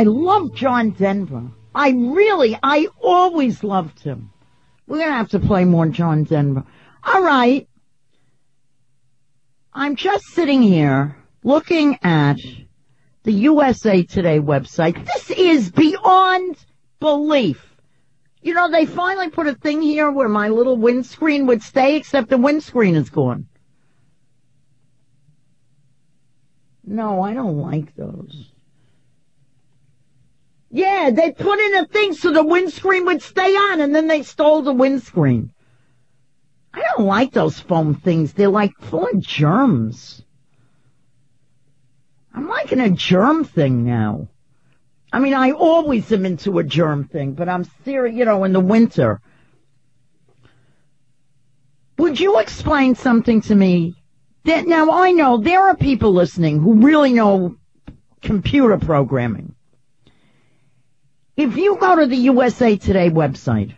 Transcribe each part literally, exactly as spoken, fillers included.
I love John Denver. I really, I always loved him. We're going to have to play more John Denver. All right. I'm just sitting here looking at the U S A Today website. This is beyond belief. You know, they finally put a thing here where my little windscreen would stay, except the windscreen is gone. No, I don't like those. Yeah, they put in a thing so the windscreen would stay on, and then they stole the windscreen. I don't like those foam things. They're like full of germs. I'm liking a germ thing now. I mean, I always am into a germ thing, but I'm serious, you know, in the winter. Would you explain something to me? That, now, I know there are people listening who really know computer programming. If you go to the U S A Today website,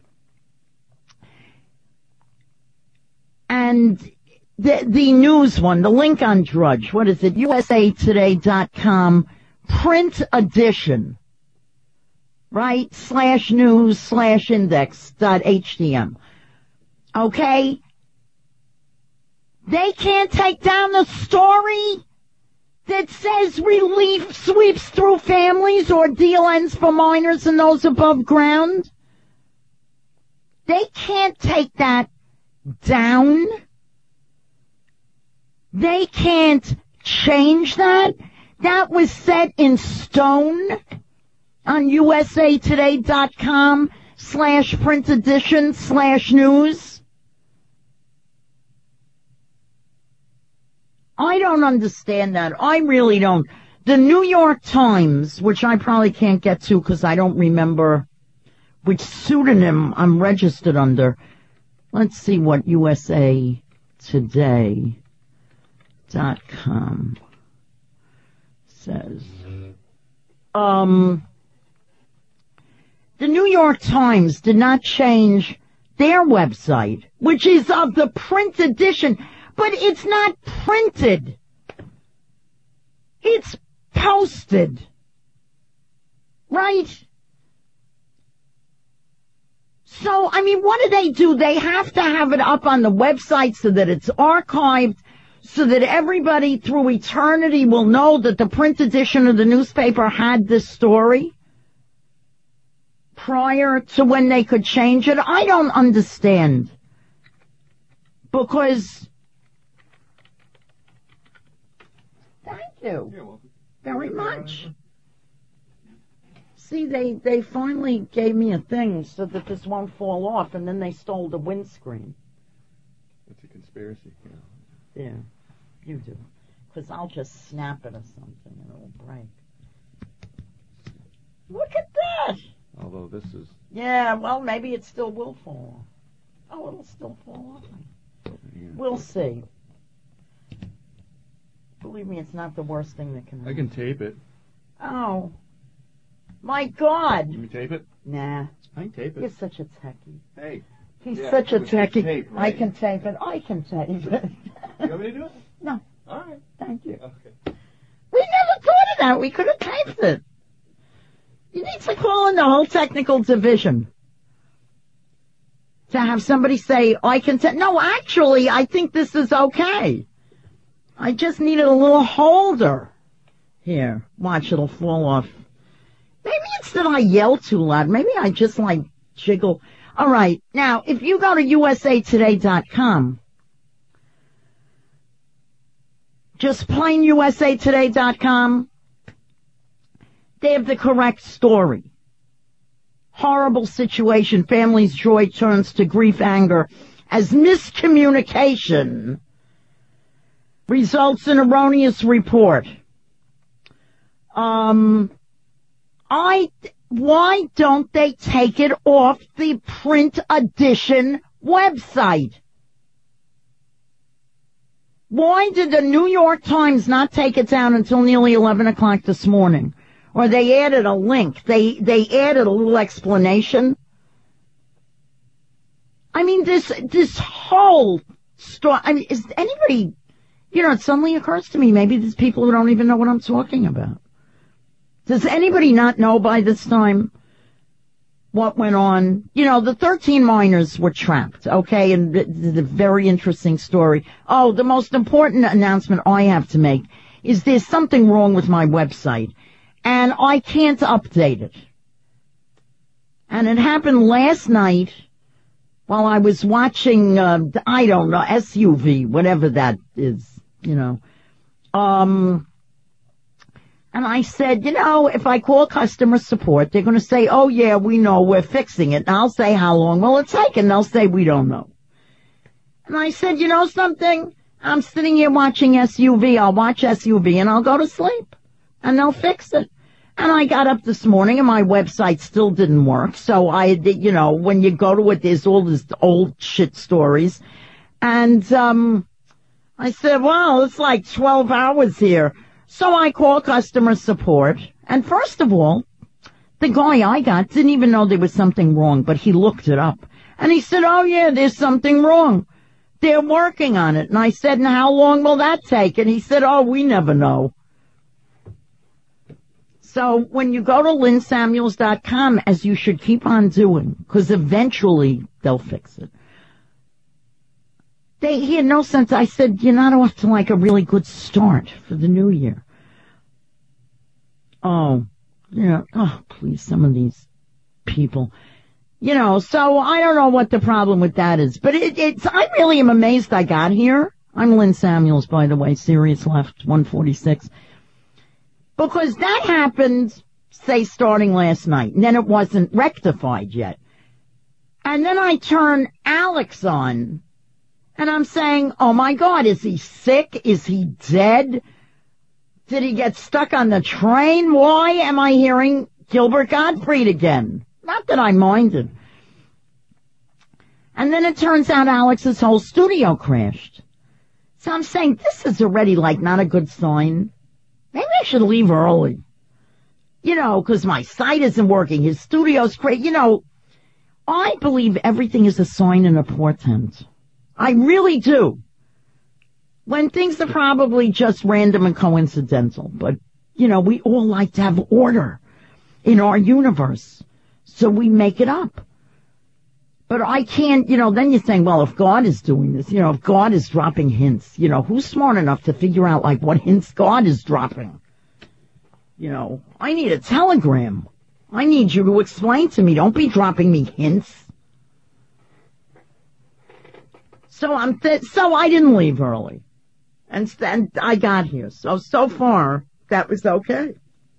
and the, the news one, the link on Drudge, what is it? U S A Today dot com, print edition, right? Slash news slash index dot H T M. Okay? They can't take down the story that says relief sweeps through families, ordeal ends for minors and those above ground. They can't take that down. They can't change that. That was set in stone on U S A Today dot com slash print edition slash news. I don't understand that. I really don't. The New York Times, which I probably can't get to because I don't remember which pseudonym I'm registered under. Let's see what U S A Today dot com says. Um, the New York Times did not change their website, which is of the print edition. But it's not printed. It's posted. Right? So, I mean, what do they do? They have to have it up on the website so that it's archived, so that everybody through eternity will know that the print edition of the newspaper had this story prior to when they could change it. I don't understand. Because... Thank you. You're welcome. Very much. See, they, they finally gave me a thing so that this won't fall off, and then they stole the windscreen. It's a conspiracy. Yeah, yeah you do. Because I'll just snap it or something, and it'll break. Look at that! Although this is... Yeah, well, maybe it still will fall off. Oh, it'll still fall off. Yeah. We'll see. Believe me, it's not the worst thing that can happen. I can tape it. Oh. My God. Can you tape it? Nah. I can tape it. You're such a techie. Hey. He's yeah, such a techie. Tape, right? I can tape it. I can tape it. You want me to do it? No. All right. Thank you. Okay. We never thought of that. We could have taped it. You need to call in the whole technical division to have somebody say, I can tape. No, actually, I think this is okay. I just needed a little holder. Here, watch, it'll fall off. Maybe it's that I yell too loud. Maybe I just, like, jiggle. All right. Now, if you go to U S A Today dot com, just plain U S A Today dot com, they have the correct story. Horrible situation. Family's joy turns to grief, anger as miscommunication results in erroneous report. Um, I, why don't they take it off the print edition website? Why did the New York Times not take it down until nearly eleven o'clock this morning? Or they added a link. They, they added a little explanation. I mean, this, this whole story, I mean, is anybody... You know, it suddenly occurs to me, maybe there's people who don't even know what I'm talking about. Does anybody not know by this time what went on? You know, the thirteen miners were trapped, okay, and the very interesting story. Oh, the most important announcement I have to make is there's something wrong with my website, and I can't update it. And it happened last night while I was watching, uh, I don't know, S U V, whatever that is, you know. Um, and I said, you know, if I call customer support, they're going to say, oh, yeah, we know, we're fixing it. And I'll say, how long will it take? And they'll say, we don't know. And I said, you know something? I'm sitting here watching S U V. I'll watch S U V and I'll go to sleep. And they'll fix it. And I got up this morning and my website still didn't work. So I, you know, when you go to it, there's all these old shit stories. And, um, I said, well, it's like twelve hours here. So I called customer support. And first of all, the guy I got didn't even know there was something wrong, but he looked it up. And he said, oh yeah, there's something wrong. They're working on it. And I said, and how long will that take? And he said, oh, we never know. So when you go to lynn samuels dot com, as you should keep on doing, because eventually they'll fix it. They, he had no sense. I said, you're not off to like a really good start for the new year. Oh, yeah. Oh, please, some of these people. You know, so I don't know what the problem with that is. But it, it's, I really am amazed I got here. I'm Lynn Samuels, by the way, Sirius Left, one forty-six. Because that happened, say, starting last night, and then it wasn't rectified yet. And then I turn Alex on, and I'm saying, oh my God, is he sick? Is he dead? Did he get stuck on the train? Why am I hearing Gilbert Gottfried again? Not that I minded. And then it turns out Alex's whole studio crashed. So I'm saying, this is already like not a good sign. Maybe I should leave early. You know, because my site isn't working. His studio's crazy. You know, I believe everything is a sign and a portent. I really do. When things are probably just random and coincidental. But, you know, we all like to have order in our universe. So we make it up. But I can't, you know, then you're saying, well, if God is doing this, you know, if God is dropping hints, you know, who's smart enough to figure out, like, what hints God is dropping? You know, I need a telegram. I need you to explain to me. Don't be dropping me hints. So I'm, th- so I didn't leave early. And, and I got here. So, so far, that was okay.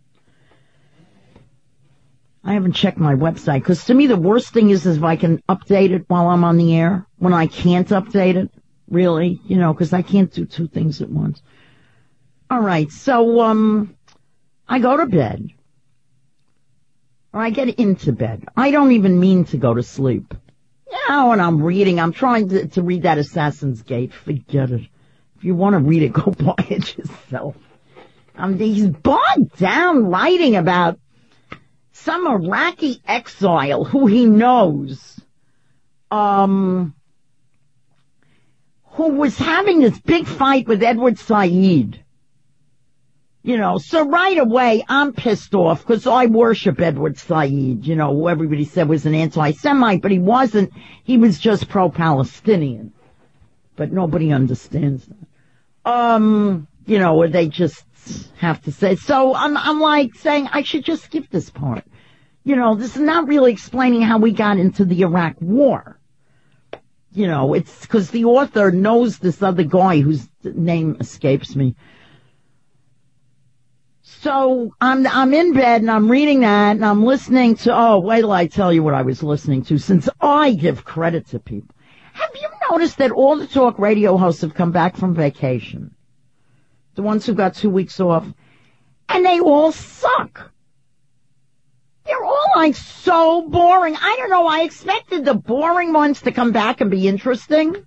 I haven't checked my website, because to me the worst thing is, is if I can update it while I'm on the air, when I can't update it, really, you know, because I can't do two things at once. All right, so um, I go to bed, or I get into bed. I don't even mean to go to sleep. You know, and I'm reading, I'm trying to, to read that Assassin's Gate. Forget it. If you want to read it, go buy it yourself. Um, he's bogged down writing about some Iraqi exile who he knows, um, who was having this big fight with Edward Said. You know, so right away I'm pissed off because I worship Edward Said, you know, who everybody said was an anti-Semite, but he wasn't. He was just pro-Palestinian. But nobody understands that. Um, you know, or they just have to say. So I'm, I'm like saying I should just skip this part. You know, this is not really explaining how we got into the Iraq war. You know, it's because the author knows this other guy whose name escapes me. So I'm, I'm in bed and I'm reading that and I'm listening to, oh, wait till I tell you what I was listening to, since I give credit to people. Have you noticed that all the talk radio hosts have come back from vacation? The ones who got two weeks off. And they all suck. They're all like so boring. I don't know. I expected the boring ones to come back and be interesting.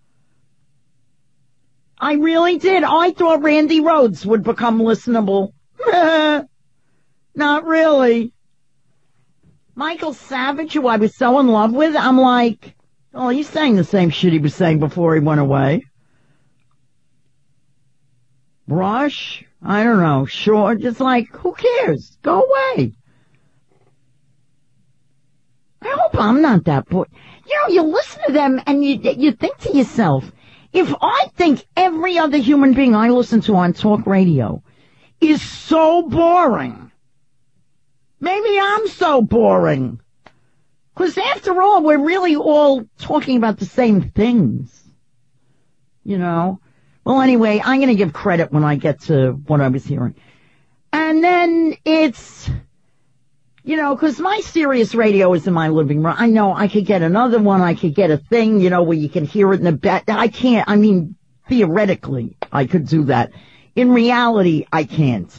I really did. I thought Randy Rhoads would become listenable. Not really. Michael Savage, who I was so in love with, I'm like, oh, he's saying the same shit he was saying before he went away. Rush? I don't know. Sure. Just like, who cares? Go away. I hope I'm not that boy. You know, you listen to them and you you think to yourself, if I think every other human being I listen to on talk radio is so boring, maybe I'm so boring. Because after all, we're really all talking about the same things. You know? Well, anyway, I'm going to give credit when I get to what I was hearing. And then it's, you know, because my Sirius radio is in my living room. I know I could get another one. I could get a thing, you know, where you can hear it in the bed. I can't. I mean, theoretically, I could do that. In reality, I can't.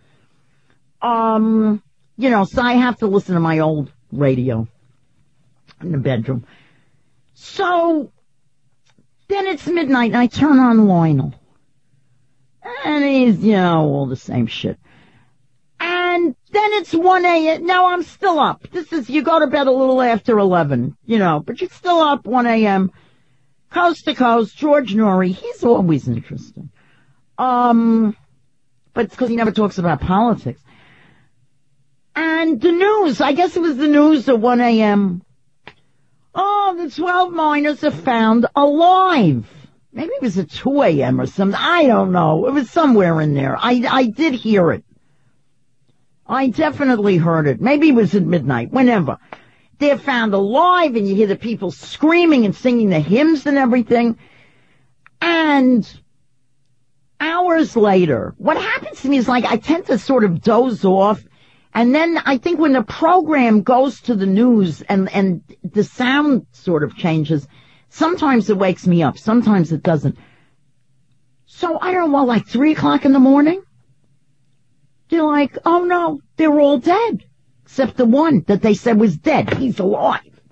Um, you know, so I have to listen to my old radio in the bedroom. So then it's midnight and I turn on Lionel. And he's, you know, all the same shit. And then it's one a.m. Now I'm still up. This is, you go to bed a little after eleven, you know, but you're still up one a.m. Coast to coast, George Noory. He's always interesting. Um, but it's because he never talks about politics. And the news, I guess it was the news at one a.m. Oh, the twelve miners are found alive. Maybe it was at two a.m. or something. I don't know. It was somewhere in there. I, I did hear it. I definitely heard it. Maybe it was at midnight, whenever. They're found alive and you hear the people screaming and singing the hymns and everything. And hours later, what happens to me is like I tend to sort of doze off. And then I think when the program goes to the news and, and the sound sort of changes, sometimes it wakes me up. Sometimes it doesn't. So I don't know, what, like three o'clock in the morning? They're like, oh no, they're all dead. Except the one that they said was dead. He's alive.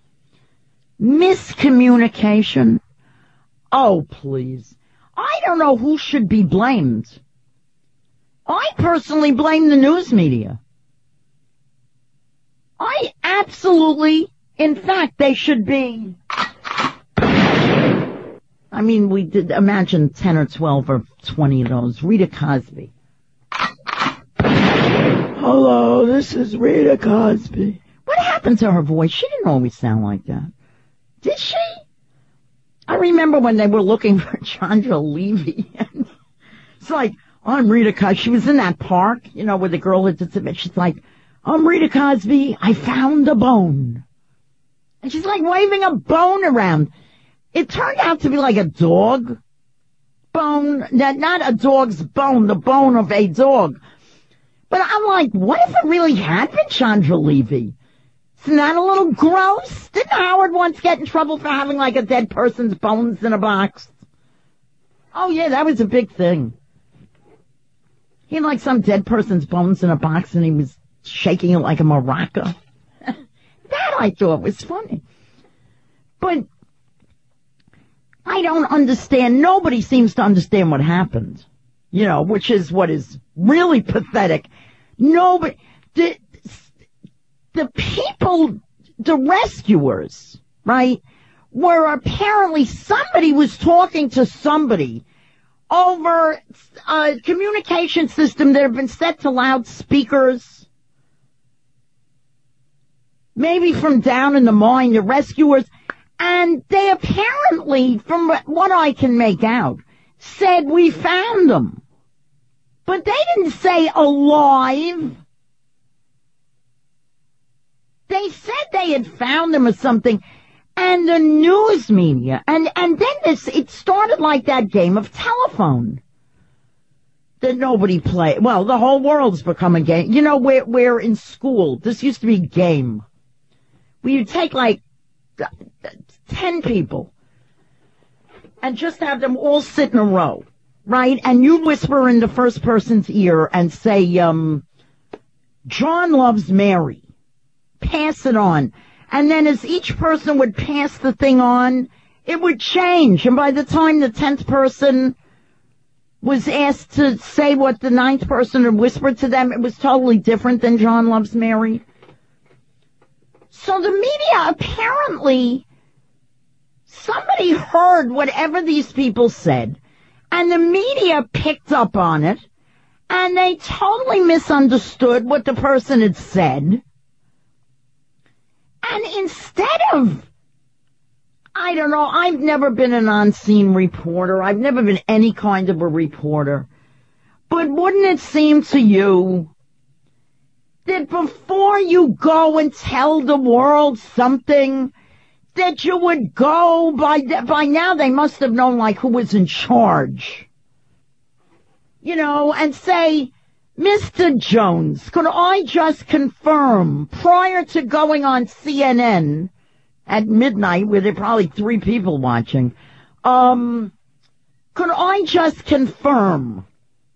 Miscommunication. Oh, please. I don't know who should be blamed. I personally blame the news media. I absolutely, in fact, they should be. I mean, we did imagine ten or twelve or twenty of those. Rita Cosby. Hello, this is Rita Cosby. What happened to her voice? She didn't always sound like that. Did she? I remember when they were looking for Chandra Levy. It's like, I'm Rita Cosby. She was in that park, you know, where the girl had to submit. She's like, I'm Rita Cosby. I found a bone. And she's like waving a bone around. It turned out to be like a dog bone. Not a dog's bone, the bone of a dog. But I'm like, what if it really had been Chandra Levy? Isn't that a little gross? Didn't Howard once get in trouble for having like a dead person's bones in a box? Oh yeah, that was a big thing. He had like some dead person's bones in a box and he was shaking it like a maraca. That I thought was funny. But I don't understand. Nobody seems to understand what happened. You know, which is what is really pathetic. Nobody, the, the people, the rescuers, right, were apparently somebody was talking to somebody over a communication system that had been set to loudspeakers. Maybe from down in the mine, the rescuers, and they apparently, from what I can make out, said we found them. But they didn't say alive. They said they had found them or something. And the news media, and, and then this, it started like that game of telephone that nobody played. Well, the whole world's become a game. You know, we're, we're in school. This used to be game. Where you take like ten people and just have them all sit in a row, right? And you whisper in the first person's ear and say, um, John loves Mary. Pass it on. And then as each person would pass the thing on, it would change. And by the time the tenth person was asked to say what the ninth person had whispered to them, it was totally different than John loves Mary. So the media apparently, somebody heard whatever these people said, And the media picked up on it, and they totally misunderstood what the person had said. And instead of, I don't know, I've never been an on-scene reporter. I've never been any kind of a reporter. But wouldn't it seem to you that before you go and tell the world something, that you would go by, by now they must have known like who was in charge, you know, and say, Mister Jones, could I just confirm prior to going on C N N at midnight where there are probably three people watching, um, could I just confirm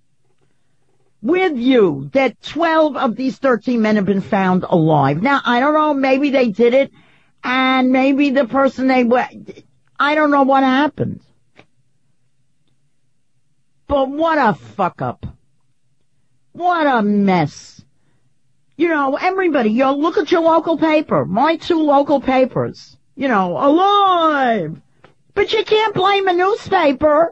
with you that twelve of these thirteen men have been found alive? Now, I don't know, maybe they did it, and maybe the person they were, I don't know what happened. But what a fuck up. What a mess. You know, everybody, you know, look at your local paper. My two local papers. You know, alive. But you can't blame a newspaper.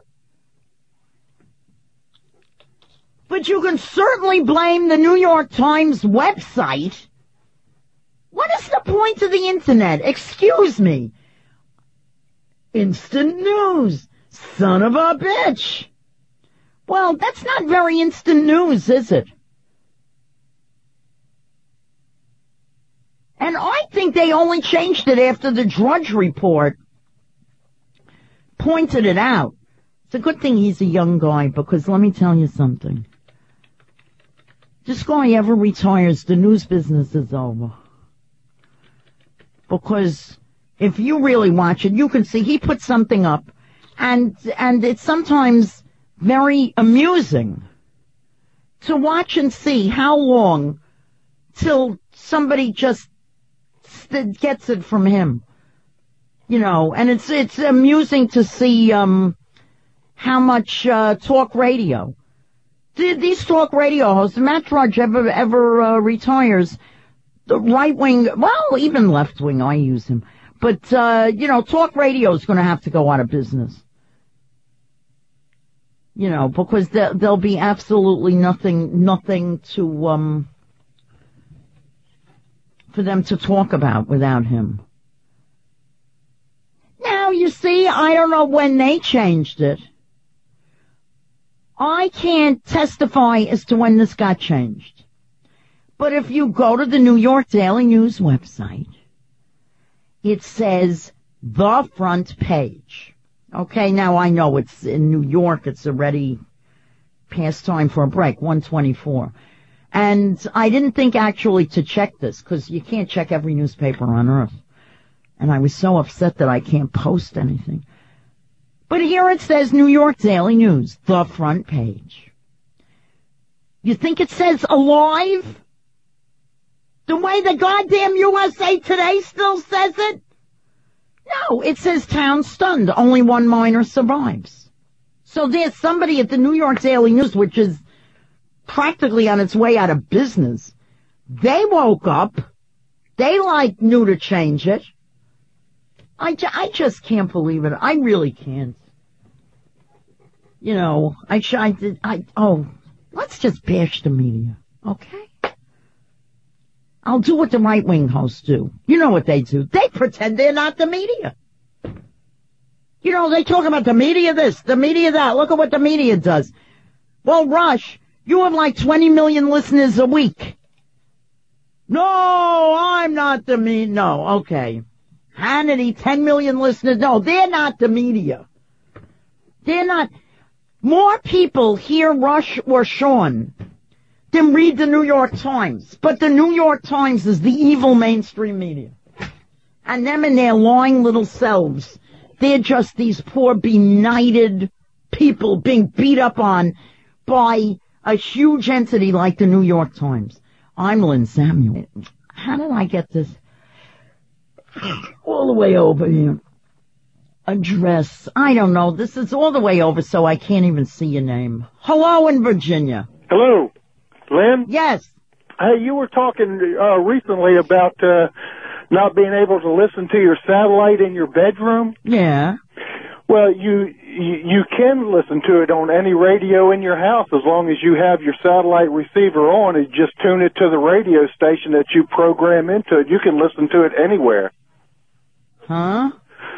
But you can certainly blame the New York Times website. What is the point of the internet? Excuse me. Instant news. Son of a bitch. Well, that's not very instant news, is it? And I think they only changed it after the Drudge Report pointed it out. It's a good thing he's a young guy, because let me tell you something. This guy ever retires, the news business is over. Because if you really watch it, you can see he put something up, and and it's sometimes very amusing to watch and see how long till somebody just gets it from him. You know, and it's it's amusing to see um how much uh, talk radio. These talk radio hosts, Matt Drudge ever ever uh, retires, the right wing, well, even left wing, I use him. But, uh, you know, talk radio is going to have to go out of business. You know, because there, there'll be absolutely nothing, nothing to, um, for them to talk about without him. Now, you see, I don't know when they changed it. I can't testify as to when this got changed. But if you go to the New York Daily News website, it says the front page. Okay, now I know it's in New York, it's already past time for a break, one twenty-four. And I didn't think actually to check this, because you can't check every newspaper on earth. And I was so upset that I can't post anything. But here it says New York Daily News, the front page. You think it says alive? The way the goddamn U S A Today still says it? No, it says town stunned. Only one miner survives. So there's somebody at the New York Daily News, which is practically on its way out of business. They woke up. They, like, knew to change it. I, ju- I just can't believe it. I really can't. You know, I, I did, I, oh, let's just bash the media, okay? I'll do what the right-wing hosts do. You know what they do. They pretend they're not the media. You know, they talk about the media this, the media that. Look at what the media does. Well, Rush, you have like twenty million listeners a week. No, I'm not the media. No, okay. Hannity, ten million listeners. No, they're not the media. They're not. More people hear Rush or Sean than read the New York Times. But the New York Times is the evil mainstream media. And them in their lying little selves, they're just these poor benighted people being beat up on by a huge entity like the New York Times. I'm Lynn Samuel. How did I get this all the way over here? Address. I don't know. This is all the way over, so I can't even see your name. Hello in Virginia. Hello, Lynn? Yes. Hey, you were talking uh, recently about uh, not being able to listen to your satellite in your bedroom. Yeah. Well, you you, you can listen to it on any radio in your house as long as you have your satellite receiver on and just tune it to the radio station that you program into it. You can listen to it anywhere. Huh?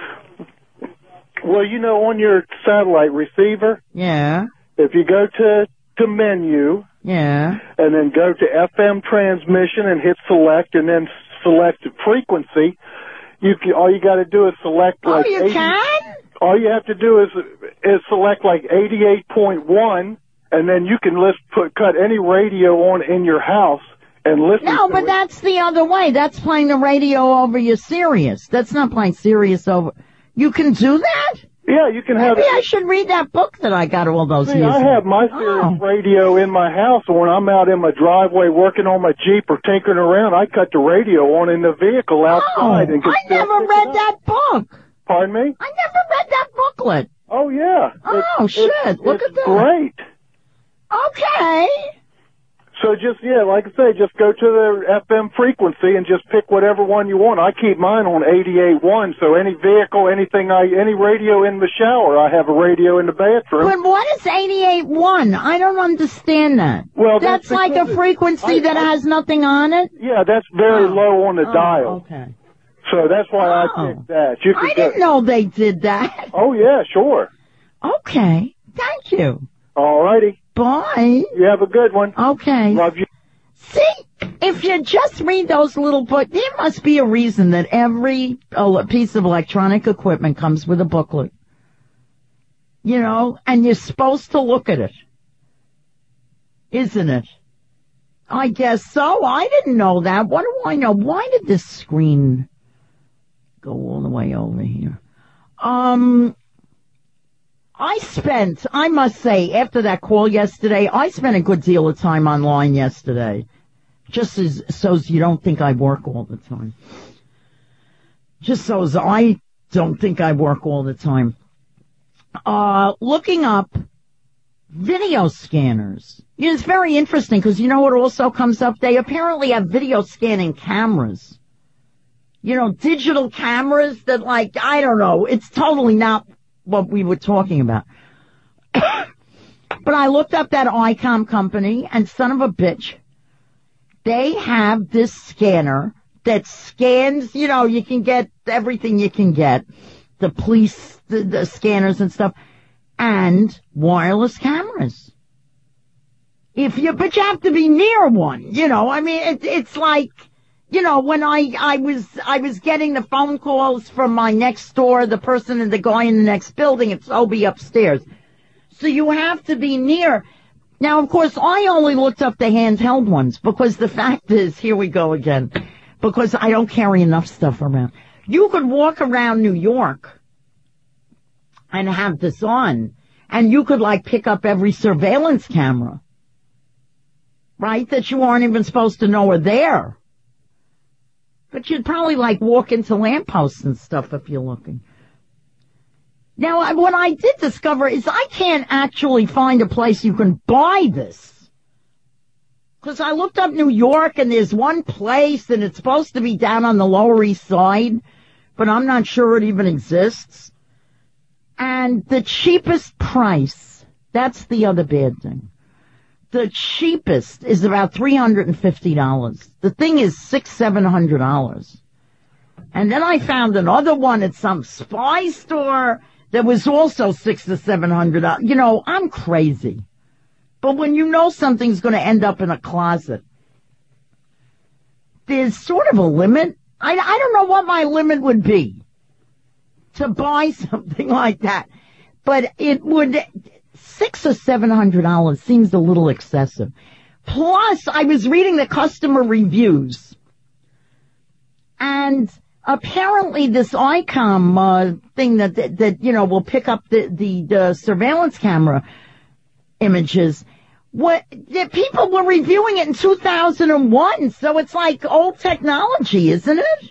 Well, you know, on your satellite receiver, Yeah. if you go to, to menu, Yeah. and then go to F M transmission and hit select and then select frequency, you can, all you got to do is select Oh, like you eighty, can? all you have to do is is select like eighty-eight point one, and then you can list put cut any radio on in your house and listen No, to but it. that's the other way. That's playing the radio over your Sirius. That's not playing Sirius over. You can do that? Yeah, you can have Maybe it. I should read that book that I got all those See, years I ago. have my Sirius Oh. radio in my house, and when I'm out in my driveway working on my Jeep or tinkering around, I cut the radio on in the vehicle Oh, outside. and can I still never pick read it up. that book. Pardon me? I never read that booklet. Oh, yeah. Oh, It's- shit. it's- Look it's at that. great. Okay. So just, yeah, like I say, just go to the F M frequency and just pick whatever one you want. I keep mine on eighty-eight point one, so any vehicle, anything, I any radio in the shower, I have a radio in the bathroom. But what is eighty-eight point one? I don't understand that. Well, that's, that's like a because- frequency I- that I- has nothing on it? Yeah, that's very Oh. low on the Oh, dial. Okay. So that's why I Oh. picked that. You I could didn't go- know they did that. Oh, yeah, sure. Okay. Thank you. All righty. Bye. You have a good one. Okay. Love you. See, if you just read those little books, there must be a reason that every uh, piece of electronic equipment comes with a booklet. You know, and you're supposed to look at it. Isn't it? I guess so. I didn't know that. What do I know? Why did this screen go all the way over here? Um, I spent, I must say, after that call yesterday, I spent a good deal of time online yesterday. Just as, so as you don't think I work all the time. Just so as I don't think I work all the time. Uh, looking up video scanners. Yeah, it's very interesting because you know what also comes up? They apparently have video scanning cameras. You know, digital cameras that like, I don't know, it's totally not what we were talking about. But I looked up that ICOM company and son of a bitch, they have this scanner that scans, you know, you can get everything you can get. The police, the, the scanners and stuff, and wireless cameras. If you, but you have to be near one, you know, I mean, it, it's like, you know, when I, I was, I was getting the phone calls from my next door, the person and the guy in the next building, it's Obi upstairs. So you have to be near. Now, of course, I only looked up the handheld ones because the fact is, here we go again, because I don't carry enough stuff around. You could walk around New York and have this on, and you could like pick up every surveillance camera, right, that you aren't even supposed to know are there. But you'd probably like walk into lampposts and stuff if you're looking. Now, I- what I did discover is I can't actually find a place you can buy this. Because I looked up New York and there's one place and it's supposed to be down on the Lower East Side, but I'm not sure it even exists. And the cheapest price, that's the other bad thing. The cheapest is about three hundred fifty dollars. The thing is six, seven hundred dollars. And then I found another one at some spy store that was also six to seven hundred dollars. You know, I'm crazy. But when you know something's going to end up in a closet, there's sort of a limit. I, I don't know what my limit would be to buy something like that. But it would, six or seven hundred dollars seems a little excessive. Plus, I was reading the customer reviews. And apparently this ICOM uh, thing that, that, that, you know, will pick up the, the, the surveillance camera images, what, the people were reviewing it in two thousand one, so it's like old technology, isn't it?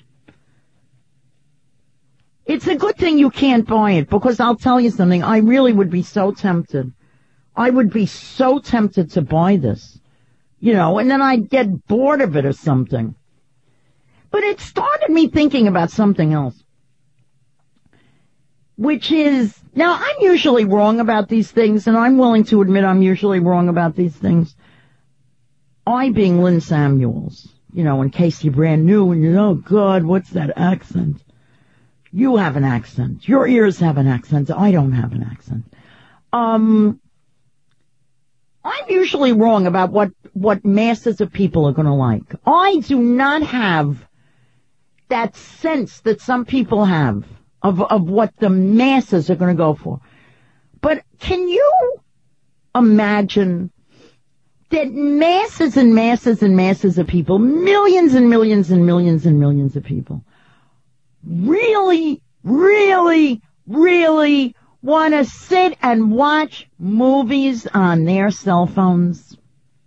It's a good thing you can't buy it, because I'll tell you something, I really would be so tempted. I would be so tempted to buy this, you know, and then I'd get bored of it or something. But it started me thinking about something else, which is, Now, I'm usually wrong about these things, and I'm willing to admit I'm usually wrong about these things. I being Lynn Samuels, you know, in case you're brand new and you know, oh, God, what's that accent? You have an accent. Your ears have an accent. I don't have an accent. Um, I'm usually wrong about what, what masses of people are going to like. I do not have that sense that some people have of, of what the masses are going to go for. But can you imagine that masses and masses and masses of people, millions and millions and millions and millions of people, really, really, really want to sit and watch movies on their cell phones?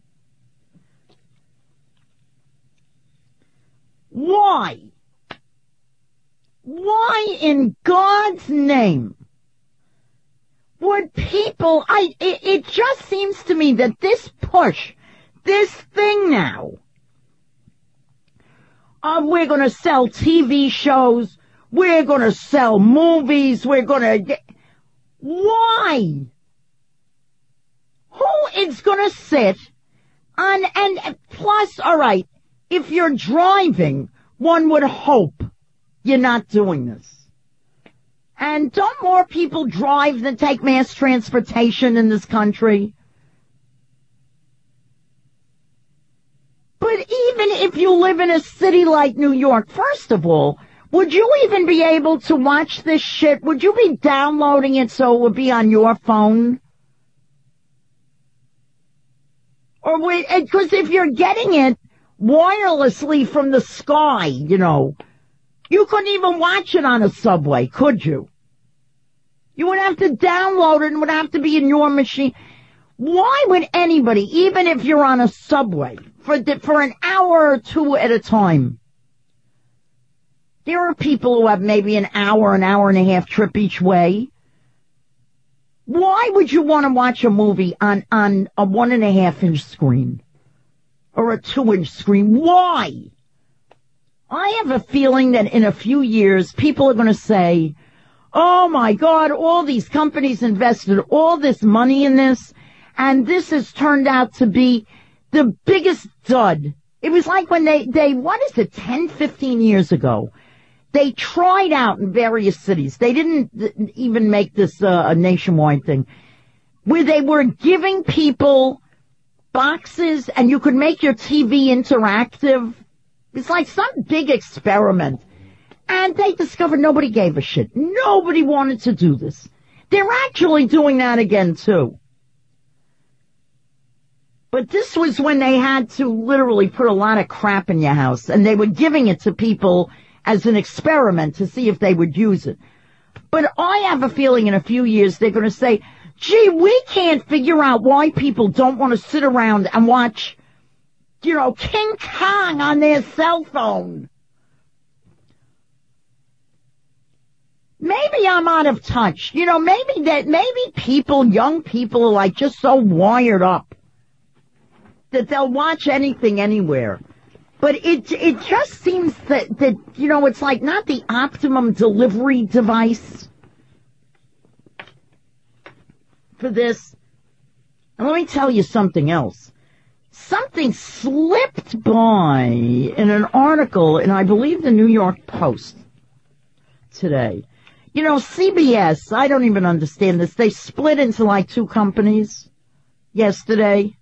Why? Why in God's name would people, I, it, it just seems to me that this push, this thing now, of we're going to sell T V shows, we're going to sell movies, we're going to get, why? Who is going to sit on, and plus, all right, if you're driving, one would hope you're not doing this. And don't more people drive than take mass transportation in this country? But even if you live in a city like New York, first of all, would you even be able to watch this shit? Would you be downloading it so it would be on your phone? Or would, because if you're getting it wirelessly from the sky, you know, you couldn't even watch it on a subway, could you? You would have to download it and it would have to be in your machine. Why would anybody, even if you're on a subway, for the, for an hour or two at a time, there are people who have maybe an hour, an hour and a half trip each way. Why would you want to watch a movie on, on a one and a half inch screen? Or a two inch screen? Why? I have a feeling that in a few years, people are going to say, oh my God, all these companies invested all this money in this, and this has turned out to be the biggest dud. It was like when they, they, what is it, ten, fifteen years ago, they tried out in various cities. They didn't even make this uh, a nationwide thing, where they were giving people boxes and you could make your T V interactive. It's like some big experiment. And they discovered nobody gave a shit. Nobody wanted to do this. They're actually doing that again, too. But this was when they had to literally put a lot of crap in your house, and they were giving it to people as an experiment to see if they would use it. But I have a feeling in a few years they're going to say, gee, we can't figure out why people don't want to sit around and watch, you know, King Kong on their cell phone. Maybe I'm out of touch. You know, maybe that, maybe people, young people are like just so wired up that they'll watch anything anywhere. But it, it just seems that, that, you know, it's like not the optimum delivery device for this. And let me tell you something else. Something slipped by in an article in, I believe, the New York Post today. You know, C B S, I don't even understand this. They split into like two companies yesterday.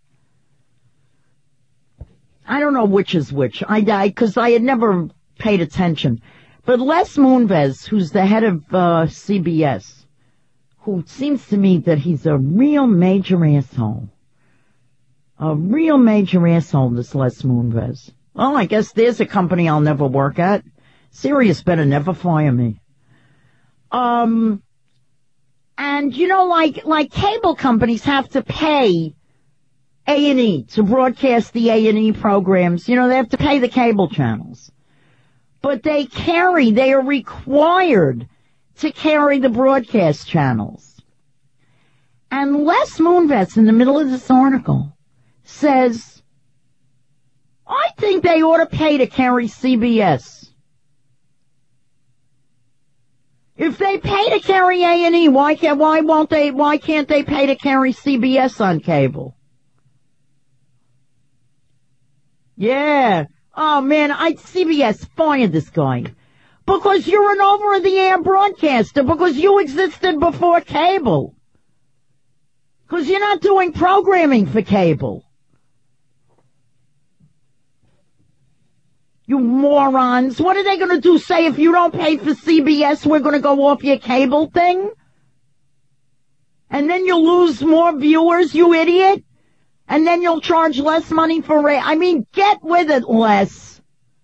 I don't know which is which. I died because I had never paid attention. But Les Moonves, who's the head of uh, C B S, who seems to me that he's a real major asshole. A real major asshole, this Les Moonves. Well, I guess there's a company I'll never work at. Sirius better never fire me. Um, and you know, like, like cable companies have to pay A and E to broadcast the A and E programs. You know, they have to pay the cable channels. But they carry, they are required to carry the broadcast channels. And Les Moonves, in the middle of this article, says, I think they ought to pay to carry C B S. If they pay to carry A and E, why can't, why won't they, why can't they pay to carry C B S on cable? Yeah. Oh man, I, C B S, fire this guy. Because you're an over-the-air broadcaster, because you existed before cable. Because you're not doing programming for cable. You morons. What are they going to do? Say if you don't pay for C B S, we're going to go off your cable thing? And then you'll lose more viewers, you idiot? And then you'll charge less money for ra- I mean, get with it, Les.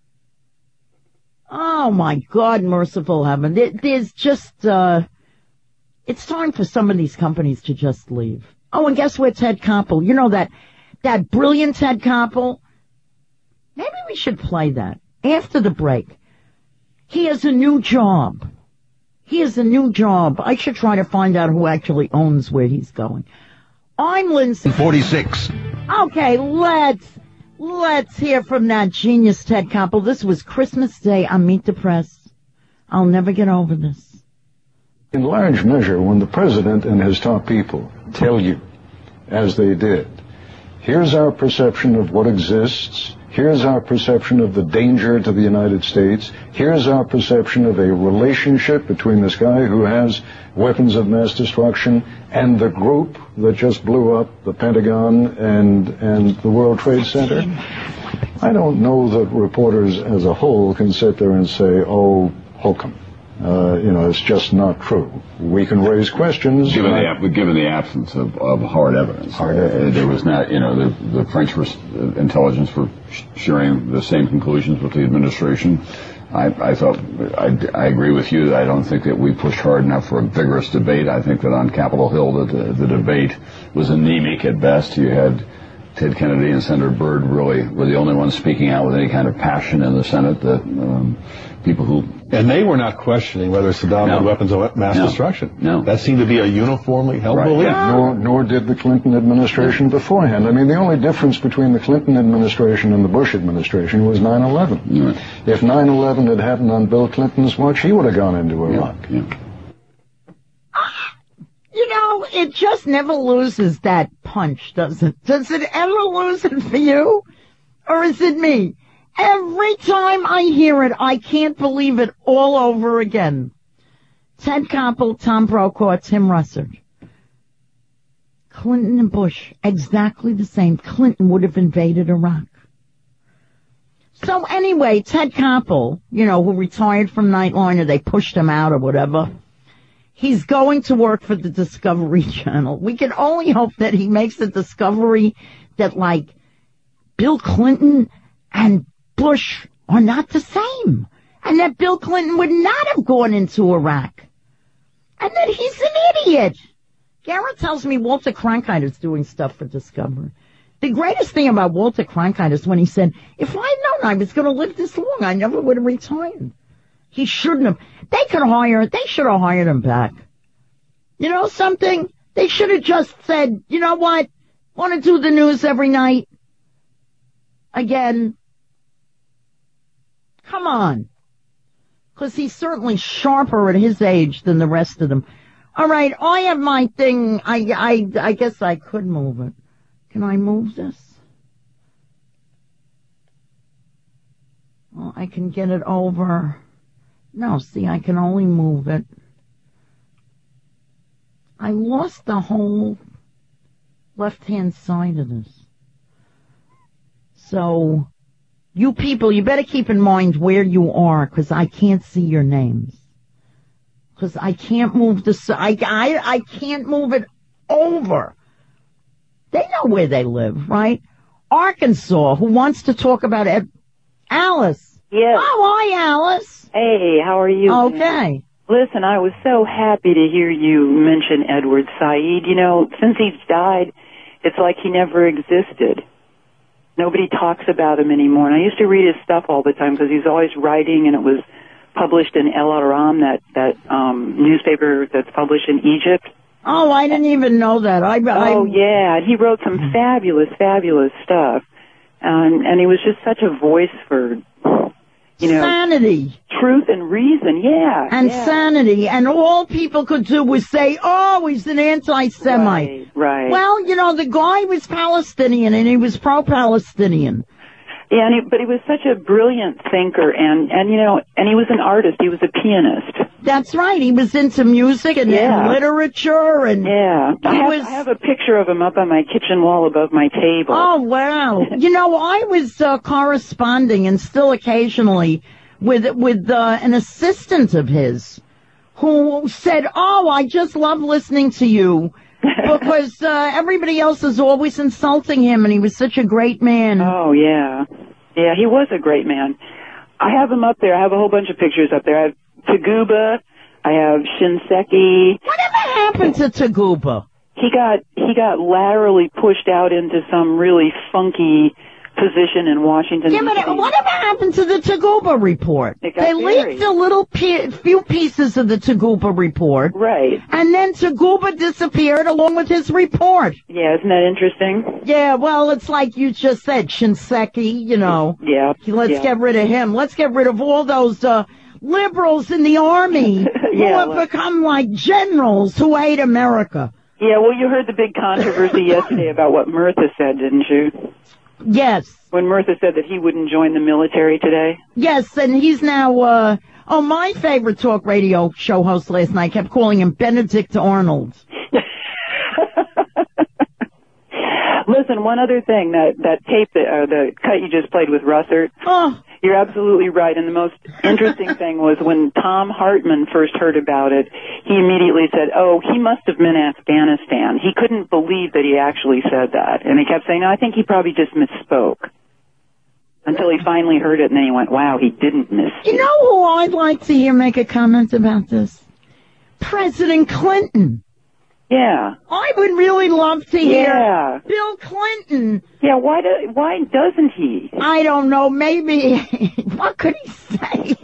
Oh my God, merciful heaven. There, there's just, uh, it's time for some of these companies to just leave. Oh, and guess what, Ted Koppel? You know that, that brilliant Ted Koppel? Maybe we should play that after the break. He has a new job. He has a new job. I should try to find out who actually owns where he's going. I'm Lindsay. forty-six. Okay, let's, let's hear from that genius Ted Koppel. This was Christmas Day on Meet the Press. I'll never get over this. In large measure, when the president and his top people tell you, as they did, here's our perception of what exists, here's our perception of the danger to the United States, here's our perception of a relationship between this guy who has weapons of mass destruction and the group that just blew up the Pentagon and, and the World Trade Center. I don't know that reporters as a whole can sit there and say, oh, hokum. Uh, you know, it's just not true. We can raise questions. Given the, ab- given the absence of, of hard evidence. Hard evidence. Uh, there was not, you know, the, the French res- intelligence were sh- sharing the same conclusions with the administration. I, I thought, I, I agree with you that I don't think that we pushed hard enough for a vigorous debate. I think that on Capitol Hill, the, the debate was anemic at best. You had Ted Kennedy and Senator Byrd really were the only ones speaking out with any kind of passion in the Senate. That um, people who and they were not questioning whether Saddam no. had weapons of mass no. destruction. No, that seemed to be a uniformly held right. belief. Yeah. Nor, nor did the Clinton administration beforehand. I mean, the only difference between the Clinton administration and the Bush administration was nine eleven. Yeah. If nine eleven had happened on Bill Clinton's watch, he would have gone into Iraq. Yeah. Yeah. You know, it just never loses that punch, does it? Does it ever lose it for you? Or is it me? Every time I hear it, I can't believe it all over again. Ted Koppel, Tom Brokaw, Tim Russert. Clinton and Bush, exactly the same. Clinton would have invaded Iraq. So anyway, Ted Koppel, you know, who retired from Nightline or they pushed him out or whatever, he's going to work for the Discovery Channel. We can only hope that he makes a discovery that, like, Bill Clinton and Bush are not the same. And that Bill Clinton would not have gone into Iraq. And that he's an idiot. Garrett tells me Walter Cronkite is doing stuff for Discovery. The greatest thing about Walter Cronkite is when he said, if I'd known I was going to live this long, I never would have retired. He shouldn't have. They could hire, they should have hired him back. You know something? They should have just said, you know what? Want to do the news every night? Again. Come on. Because he's certainly sharper at his age than the rest of them. All right, I have my thing. I, I, I guess I could move it. Can I move this? Well, I can get it over. No, see, I can only move it. I lost the whole left-hand side of this. So, you people, you better keep in mind where you are, because I can't see your names. Because I can't move the, I, I, I can't move it over. They know where they live, right? Arkansas, who wants to talk about it? Alice. Yes. Oh, hi, Alice. Hey, how are you? Okay. Listen, I was so happy to hear you mention Edward Said. You know, since he's died, it's like he never existed. Nobody talks about him anymore. And I used to read his stuff all the time because he's always writing, and it was published in El Aram, that, that um, newspaper that's published in Egypt. Oh, I didn't even know that. I, I, oh, yeah. He wrote some fabulous, fabulous stuff. And, and he was just such a voice for, you know, sanity. truth and reason. Yeah. And yeah. sanity. And all people could do was say, oh, he's an anti-Semite. Right, right. Well, you know, the guy was Palestinian and he was pro-Palestinian. Yeah, and he, but he was such a brilliant thinker, and, and, you know, and he was an artist. He was a pianist. That's right. He was into music and, Yeah. and literature and... Yeah. He I have, was... I have a picture of him up on my kitchen wall above my table. Oh, wow. You know, I was uh, corresponding and still occasionally with with uh, an assistant of his who said, oh, I just love listening to you because uh, everybody else is always insulting him and he was such a great man. Oh, yeah. Yeah, he was a great man. I have him up there. I have a whole bunch of pictures up there. I have Taguba. I have Shinseki. Whatever happened to Taguba? He got he got laterally pushed out into some really funky position in Washington. Yeah, but whatever happened to the Taguba report? It got They buried. leaked a little pe- few pieces of the Taguba report. Right. And then Taguba disappeared along with his report. Yeah, isn't that interesting? Yeah, well, it's like you just said, Shinseki, you know. Yeah. Let's yeah. get rid of him. Let's get rid of all those uh, liberals in the army who Yeah, have well- become like generals who hate America. Yeah, well, you heard the big controversy yesterday about what Murtha said, didn't you? Yes. When Murtha said that he wouldn't join the military today. Yes, and he's now, uh, oh, my favorite talk radio show host last night kept calling him Benedict Arnold. Listen, one other thing, that, that tape, that, uh, the cut you just played with Russert, Oh, you're absolutely right. And the most interesting thing was when Tom Hartman first heard about it, he immediately said, oh, he must have meant Afghanistan. He couldn't believe that he actually said that. And he kept saying, no, I think he probably just misspoke. Until he finally heard it, and then he went, wow, he didn't misspeak. you know who I'd like to hear make a comment about this? President Clinton. Yeah. I would really love to hear Yeah. Bill Clinton. Yeah, why do, why doesn't he? I don't know, maybe, what could he say?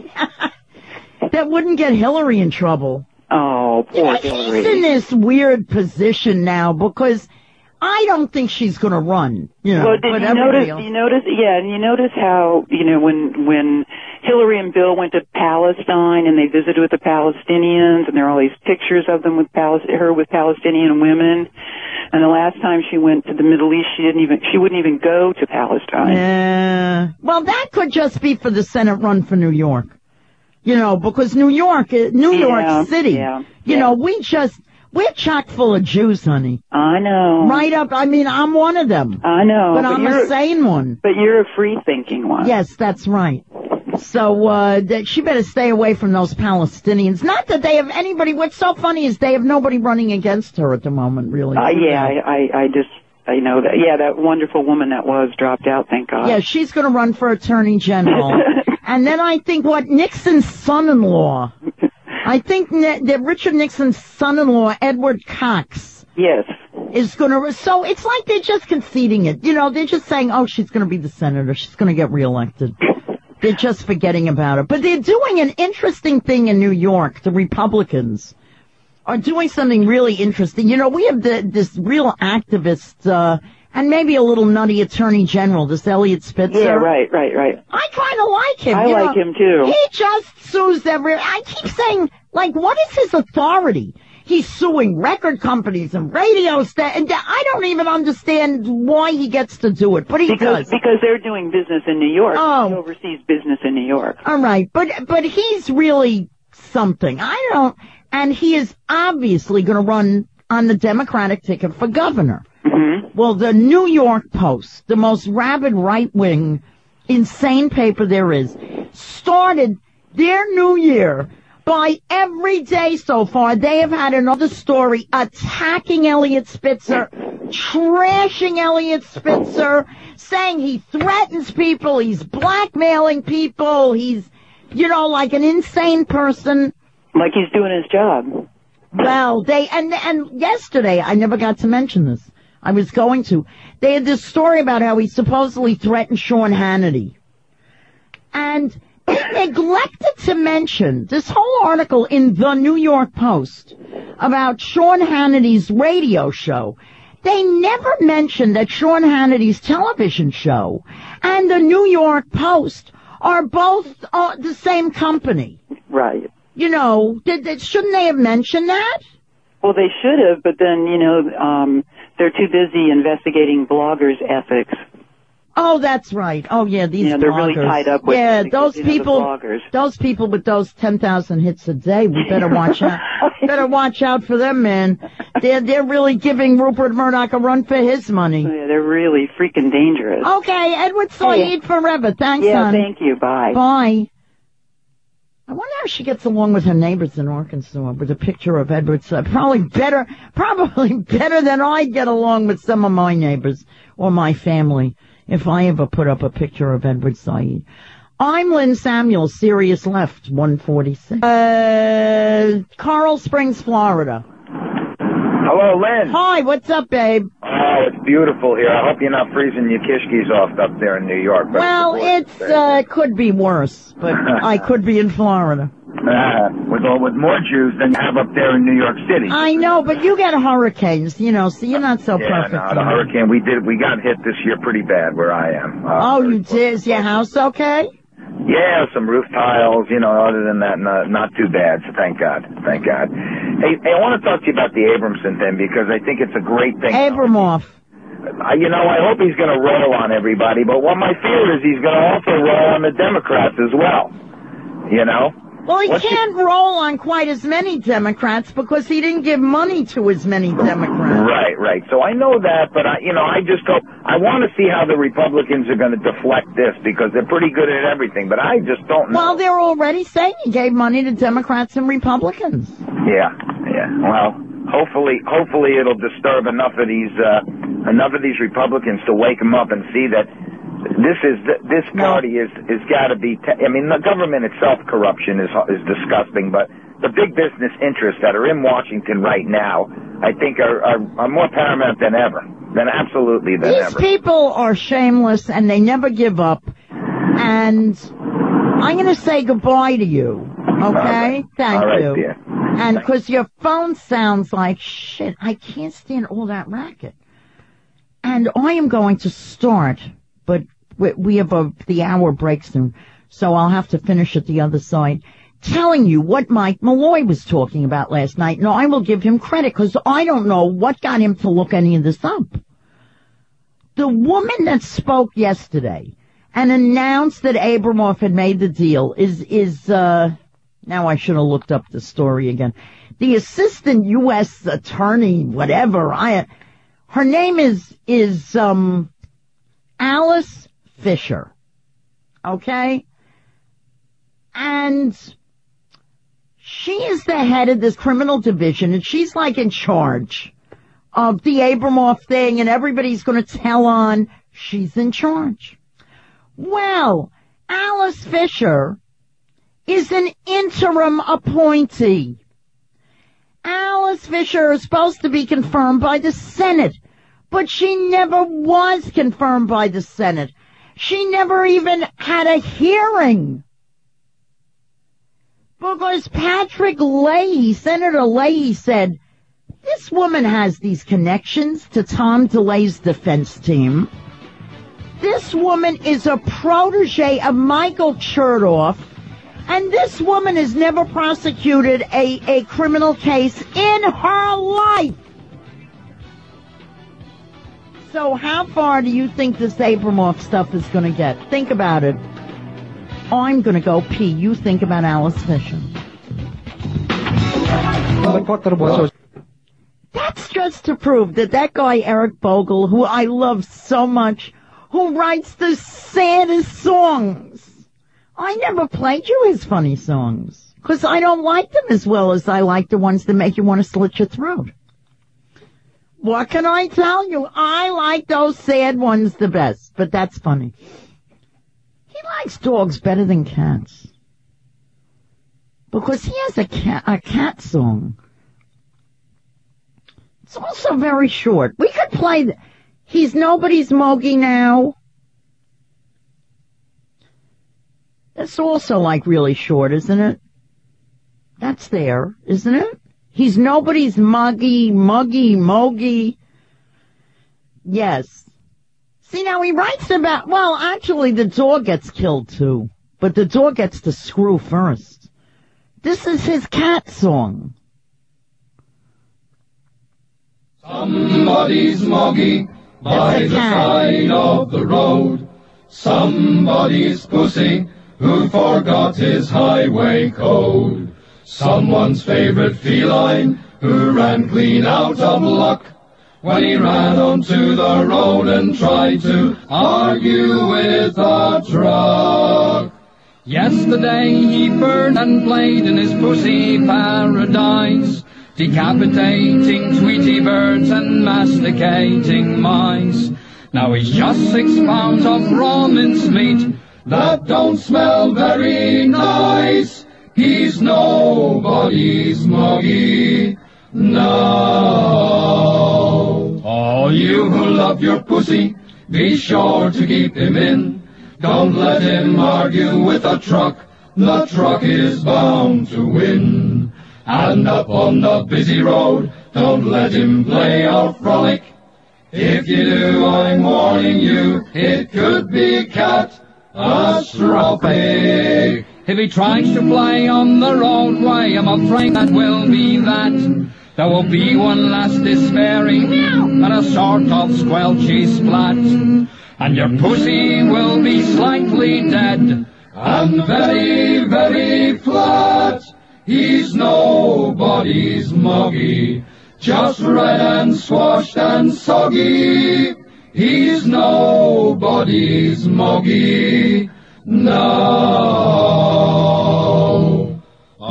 That wouldn't get Hillary in trouble. Oh, You poor know, he's in Hillary. this weird position now because I don't think she's going to run. You know, Well, did but you everybody notice, else- you notice, yeah, and you notice how, you know, when, when Hillary and Bill went to Palestine and they visited with the Palestinians and there are all these pictures of them with Palis- her with Palestinian women. And the last time she went to the Middle East, she didn't even, she wouldn't even go to Palestine. Yeah. Well, that could just be for the Senate run for New York. You know, because New York, uh, New Yeah, York City, yeah, you yeah. know, we just, we're chock full of Jews, honey. I know. Right up, I mean, I'm one of them. I know. But I'm you're, a sane one. But you're a free-thinking one. Yes, that's right. So, uh, that she better stay away from those Palestinians. Not that they have anybody, what's so funny is they have nobody running against her at the moment, really. Uh, yeah, I, I, I just, I know that. Yeah, that wonderful woman that was dropped out, thank God. Yeah, she's gonna run for Attorney General. And then I think what, Nixon's son-in-law. I think ne- that Richard Nixon's son-in-law, Edward Cox, Yes. is gonna, so it's like they're just conceding it. You know, they're just saying, oh, she's gonna be the senator, she's gonna get reelected. They're just forgetting about it. But they're doing an interesting thing in New York, the Republicans are doing something really interesting. You know, we have the, this real activist, uh, and maybe a little nutty attorney general, this Elliot Spitzer. Yeah, right, right, right. I kind of like him. I you like know. him too. He just sues every, I keep saying, like, what is his authority? He's suing record companies and radio stations. I don't even understand why he gets to do it, but he Because does. because they're doing business in New York. Oh. He oversees business in New York. All right, but but he's really something. I don't, and he is obviously going to run on the Democratic ticket for governor. Mm-hmm. Well, the New York Post, the most rabid right-wing, insane paper there is, started their new year by every day so far, they have had another story attacking Elliot Spitzer, trashing Elliot Spitzer, saying he threatens people, he's blackmailing people, he's, you know, like an insane person. Like he's doing his job. Well, they, and, and yesterday, I never got to mention this. I was going to. They had this story about how he supposedly threatened Sean Hannity. And they neglected to mention this whole article in the New York Post about Sean Hannity's radio show. They never mentioned that Sean Hannity's television show and the New York Post are both uh, the same company. Right. You know, did, did, shouldn't they have mentioned that? Well, they should have, but then, you know, um, they're too busy investigating bloggers' ethics. Oh, that's right. Oh, yeah, these You know, they're bloggers. really tied up with yeah, the, those you know, the people, bloggers. those people with those ten thousand hits a day, we better watch out. Better watch out for them, man. They're, they're really giving Rupert Murdoch a run for his money. Yeah, they're really freaking dangerous. Okay, Edward Said Hey. forever. Thanks, Yeah, son. thank you. Bye. Bye. I wonder how she gets along with her neighbors in Arkansas with a picture of Edward Said. Probably better, probably better than I get along with some of my neighbors or my family if I ever put up a picture of Edward Said. I'm Lynn Samuels, Sirius Left, one forty-six. Uh, Coral Springs, Florida. Hello, Lynn. Hi, what's up, babe? Oh, it's beautiful here. I hope you're not freezing your kishkis off up there in New York. But Well, it's, uh, could be worse, but I could be in Florida. Uh, with all, with more Jews than you have up there in New York City. I know, but you get hurricanes, you know, so you're not so yeah, perfect. no, the hurricane, we did, we got hit this year pretty bad where I am. Uh, Oh, you did? Is your house okay? Yeah, some roof tiles, you know, other than that, not, not too bad, so thank God, thank God. Hey, hey, I want to talk to you about the Abramson thing, because I think it's a great thing. Abramoff. Uh, you know, I hope he's going to roll on everybody, but what my fear is he's going to also roll on the Democrats as well, you know? Well, he What's can't roll on quite as many Democrats because he didn't give money to as many Democrats. Right, right. So I know that, but I, you know, I just hope, I want to see how the Republicans are going to deflect this because they're pretty good at everything, but I just don't know. Well, they're already saying he gave money to Democrats and Republicans. Yeah, yeah. Well, hopefully, hopefully it'll disturb enough of these, uh, enough of these Republicans to wake them up and see that this is this party is is got to be. Te- I mean, the government itself, corruption is is disgusting, but the big business interests that are in Washington right now, I think, are are, are more paramount than ever, than absolutely than These ever. people are shameless and they never give up. And I'm going to say goodbye to you. Okay, All right. thank All right, you. dear. And because your phone sounds like shit, I can't stand all that racket. And I am going to start. But we, we have a, the hour break soon, so I'll have to finish at the other side, telling you what Mike Malloy was talking about last night. No, I will give him credit, because I don't know what got him to look any of this up. The woman that spoke yesterday and announced that Abramoff had made the deal is, is, uh, now I should have looked up the story again. The assistant U S attorney, whatever, I, her name is, is, um, Alice Fisher. Okay? And she is the head of this criminal division, and she's like in charge of the Abramoff thing, and everybody's going to tell on she's in charge. Well, Alice Fisher is an interim appointee. Alice Fisher is supposed to be confirmed by the Senate, but she never was confirmed by the Senate. She never even had a hearing. Because Patrick Leahy, Senator Leahy, said, this woman has these connections to Tom DeLay's defense team. This woman is a protege of Michael Chertoff. And this woman has never prosecuted a, a criminal case in her life. So how far do you think this Abramoff stuff is going to get? Think about it. I'm going to go pee. You think about Alice Fisher. That's just to prove that that guy Eric Bogle, who I love so much, who writes the saddest songs. I never played you his funny songs, because I don't like them as well as I like the ones that make you want to slit your throat. What can I tell you? I like those sad ones the best, but that's funny. He likes dogs better than cats. Because he has a cat, a cat song. It's also very short. We could play the, He's Nobody's Mogi Now. That's also like really short, isn't it? That's there, isn't it? He's Nobody's Muggy, Muggy, Mogi. Yes. See, now he writes about, well, actually the dog gets killed too. But the dog gets to screw first. This is his cat song. Somebody's moggy by the side of the road. Somebody's pussy who forgot his highway code. Someone's favorite feline who ran clean out of luck when he ran onto the road and tried to argue with a truck. Yesterday he burned and played in his pussy paradise, decapitating Tweety birds and masticating mice. Now he's just six pounds of raw mincemeat that don't smell very nice. He's nobody's moggy now. All you who love your pussy, be sure to keep him in. Don't let him argue with a truck, the truck is bound to win. And up on the busy road, don't let him play our frolic. If you do, I'm warning you, it could be catastrophic. If he tries to play on the roadway, I'm afraid that will be that. There will be one last despairing meow and a sort of squelchy splat. And your pussy will be slightly dead and very, very flat. He's nobody's moggy, just red and squashed and soggy. He's nobody's moggy now.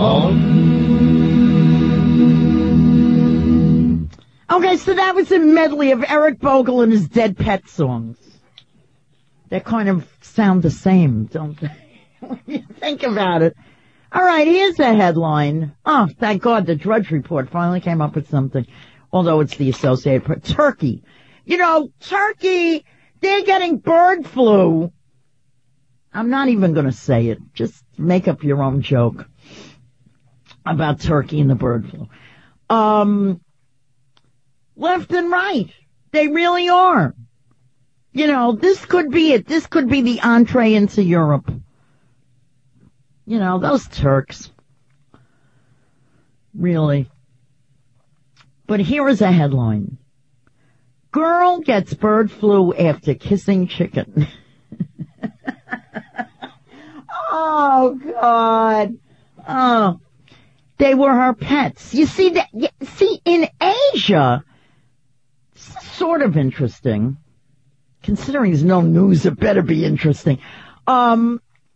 Um. Okay, so that was a medley of Eric Bogle and his Dead Pet songs. They kind of sound the same, don't they? When you think about it. All right, here's the headline. Oh, thank God, the Drudge Report finally came up with something. Although it's the Associated Press. Turkey. You know, Turkey, they're getting bird flu. I'm not even going to say it. Just make up your own joke about Turkey and the bird flu. Um, left and right. They really are. You know, this could be it. This could be the entree into Europe. You know, those Turks. Really. But here is a headline. Girl gets bird flu after kissing chicken. Oh, God. Oh. They were her pets. You see, that? See, in Asia, this is sort of interesting. Considering there's no news, it better be interesting. Um,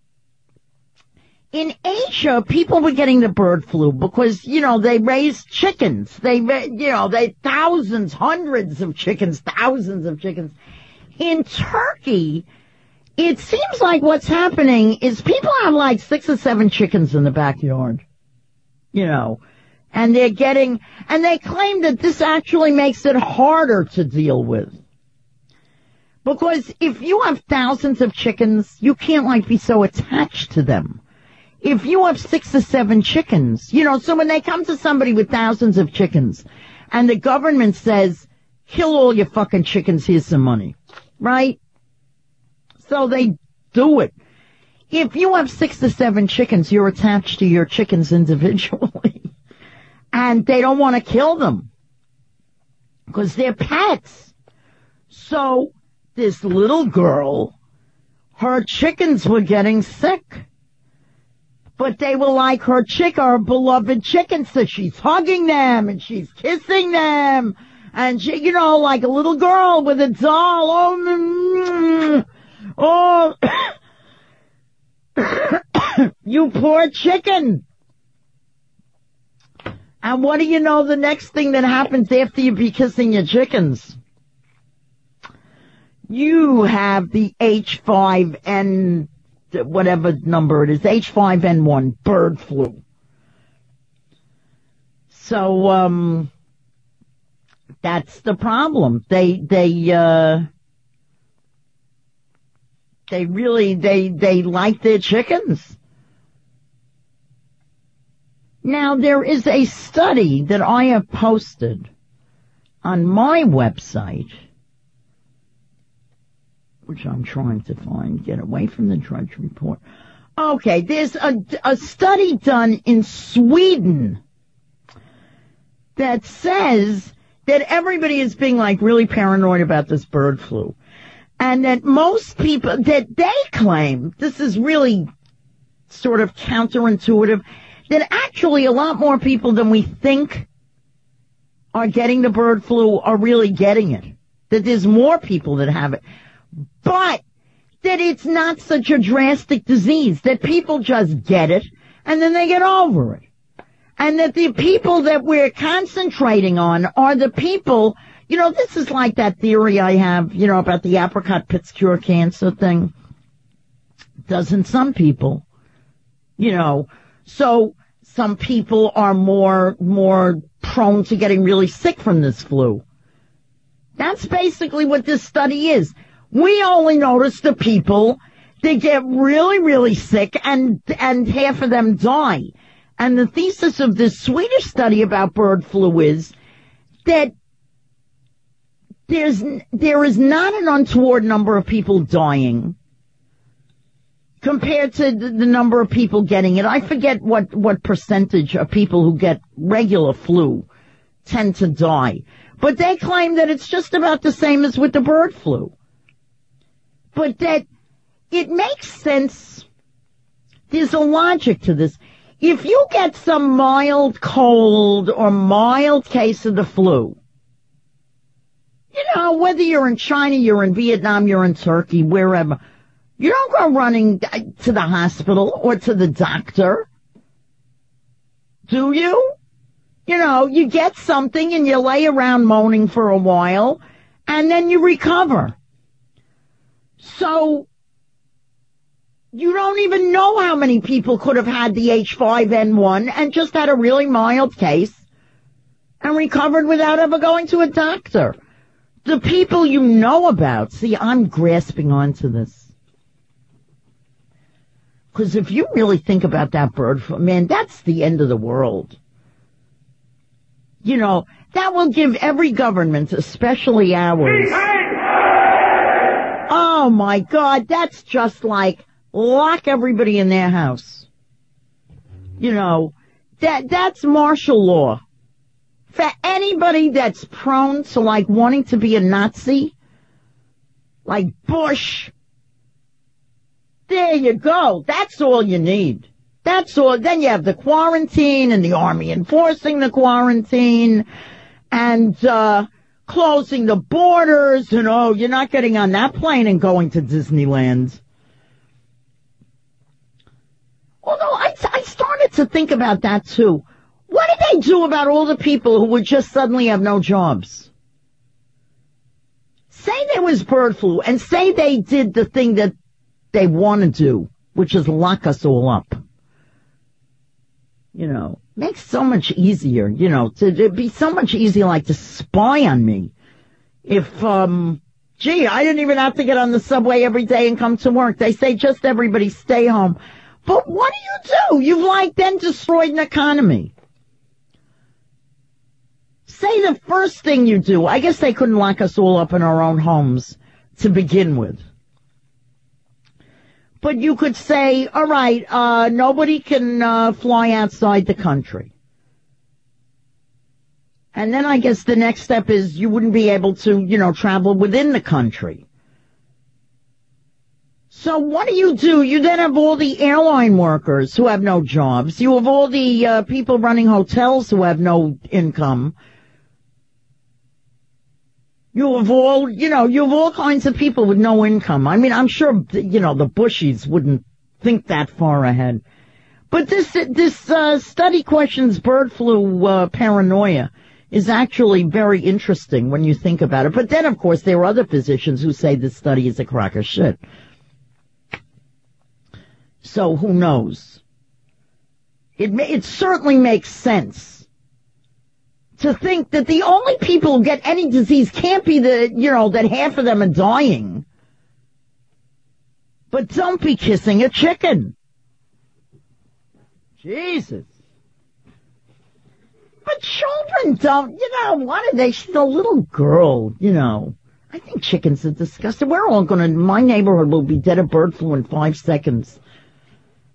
in Asia, people were getting the bird flu because, you know, they raised chickens. They, you know, they, thousands, hundreds of chickens, thousands of chickens. In Turkey, it seems like what's happening is people have like six or seven chickens in the backyard. You know, and they're getting, and they claim that this actually makes it harder to deal with. Because if you have thousands of chickens, you can't like be so attached to them. If you have six or seven chickens, you know, so when they come to somebody with thousands of chickens and the government says, kill all your fucking chickens, here's some money, right? So they do it. If you have six to seven chickens, you're attached to your chickens individually. And they don't want to kill them because they're pets. So this little girl, her chickens were getting sick. But they were like her chick, her beloved chickens, so she's hugging them and she's kissing them. And she, you know, like a little girl with a doll. Oh, oh, you poor chicken. And what do you know the next thing that happens after you be kissing your chickens? You have the H five N, whatever number it is, H five N one, bird flu. So, um, that's the problem. They, they, uh, they really, they, they like their chickens. Now, there is a study that I have posted on my website, which I'm trying to find, get away from the Drudge Report. Okay, there's a, a study done in Sweden that says that everybody is being like really paranoid about this bird flu. And that most people, that they claim, this is really sort of counterintuitive, that actually a lot more people than we think are getting the bird flu are really getting it. That there's more people that have it. But that it's not such a drastic disease, that people just get it and then they get over it. And that the people that we're concentrating on are the people, you know, this is like that theory I have, you know, about the apricot pits cure cancer thing. Doesn't some people, you know, so some people are more, more prone to getting really sick from this flu. That's basically what this study is. We only notice the people that get really, really sick and, and half of them die. And the thesis of this Swedish study about bird flu is that there's, there is not an untoward number of people dying compared to the, the number of people getting it. I forget what, what percentage of people who get regular flu tend to die. But they claim that it's just about the same as with the bird flu. But that it makes sense. There's a logic to this. If you get some mild cold or mild case of the flu, you know, whether you're in China, you're in Vietnam, you're in Turkey, wherever, you don't go running to the hospital or to the doctor, do you? You know, you get something and you lay around moaning for a while and then you recover. So, you don't even know how many people could have had the H five N one and just had a really mild case and recovered without ever going to a doctor. The people you know about, see, I'm grasping onto this. Because if you really think about that bird flu, man, that's the end of the world. You know, that will give every government, especially ours. Oh my God, that's just like lock everybody in their house. You know, that that's martial law. For anybody that's prone to like wanting to be a Nazi, like Bush, there you go. That's all you need. That's all. Then you have the quarantine and the army enforcing the quarantine and, uh, closing the borders and, oh, you're not getting on that plane and going to Disneyland. Although I, I started to think about that too. What do they do about all the people who would just suddenly have no jobs? Say there was bird flu and say they did the thing that they want to do, which is lock us all up. You know, makes so much easier, you know, to, it'd be so much easier like to spy on me. If, um, gee, I didn't even have to get on the subway every day and come to work. They say just everybody stay home. But what do you do? You've like then destroyed an economy. Say the first thing you do, I guess they couldn't lock us all up in our own homes to begin with. But you could say, all right, uh, nobody can uh, fly outside the country. And then I guess the next step is you wouldn't be able to, you know, travel within the country. So what do you do? You then have all the airline workers who have no jobs. You have all the uh, people running hotels who have no income. You have all, you know, you have all kinds of people with no income. I mean, I'm sure, you know, the Bushies wouldn't think that far ahead. But this, this, uh, study questions bird flu, uh, paranoia is actually very interesting when you think about it. But then, of course, there are other physicians who say this study is a crock of shit. So who knows? It, it certainly makes sense to think that the only people who get any disease can't be the, you know, that half of them are dying. But don't be kissing a chicken. Jesus. But children don't, you know, what are they? She's a little girl, you know. I think chickens are disgusting. We're all gonna, my neighborhood will be dead of bird flu in five seconds.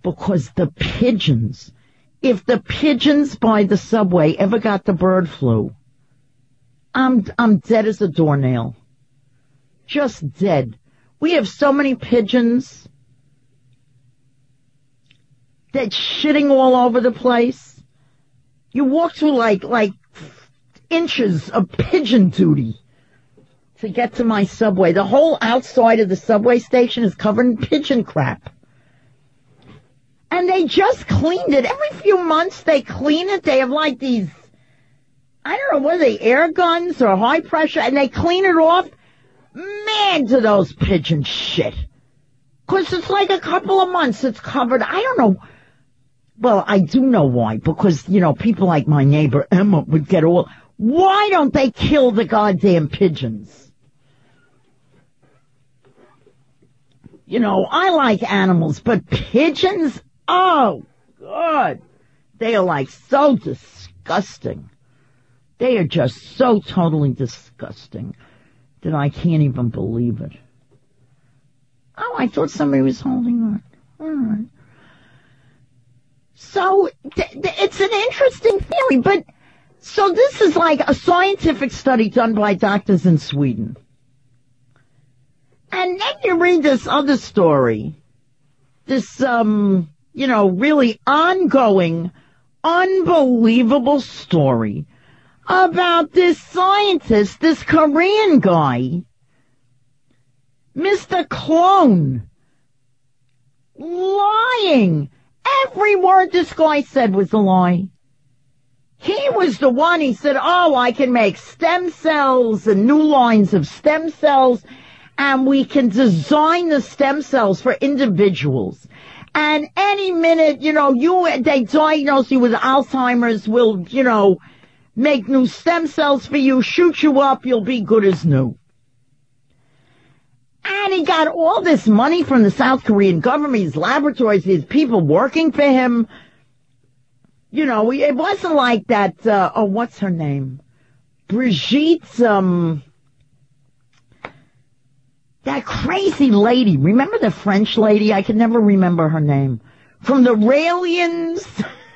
because the pigeons, if the pigeons by the subway ever got the bird flu, I'm, I'm dead as a doornail. Just dead. We have so many pigeons that shitting all over the place. You walk through like, like inches of pigeon duty to get to my subway. The whole outside of the subway station is covered in pigeon crap. And they just cleaned it. Every few months they clean it. They have like these, I don't know, what are they, air guns or high pressure, and they clean it off. Man, do those pigeons shit. Because it's like a couple of months it's covered. I don't know. Well, I do know why. Because, you know, people like my neighbor Emma would get all... Why don't they kill the goddamn pigeons? You know, I like animals, but pigeons? Oh, God. They are like so disgusting. They are just so totally disgusting that I can't even believe it. Oh, I thought somebody was holding on. All right. So, th- th- it's an interesting theory, but, so this is like a scientific study done by doctors in Sweden. And then you read this other story, this, um, you know, really ongoing, unbelievable story about this scientist, this Korean guy, Mister Clone, lying. Every word this guy said was a lie. He was the one, he said, oh, I can make stem cells and new lines of stem cells, and we can design the stem cells for individuals. And any minute, you know, you they diagnose you with Alzheimer's, will, you know, make new stem cells for you, shoot you up, you'll be good as new. And he got all this money from the South Korean government, his laboratories, his people working for him. You know, it wasn't like that, uh, oh, what's her name? Brigitte, um, that crazy lady. Remember the French lady? I can never remember her name. From the Raelians.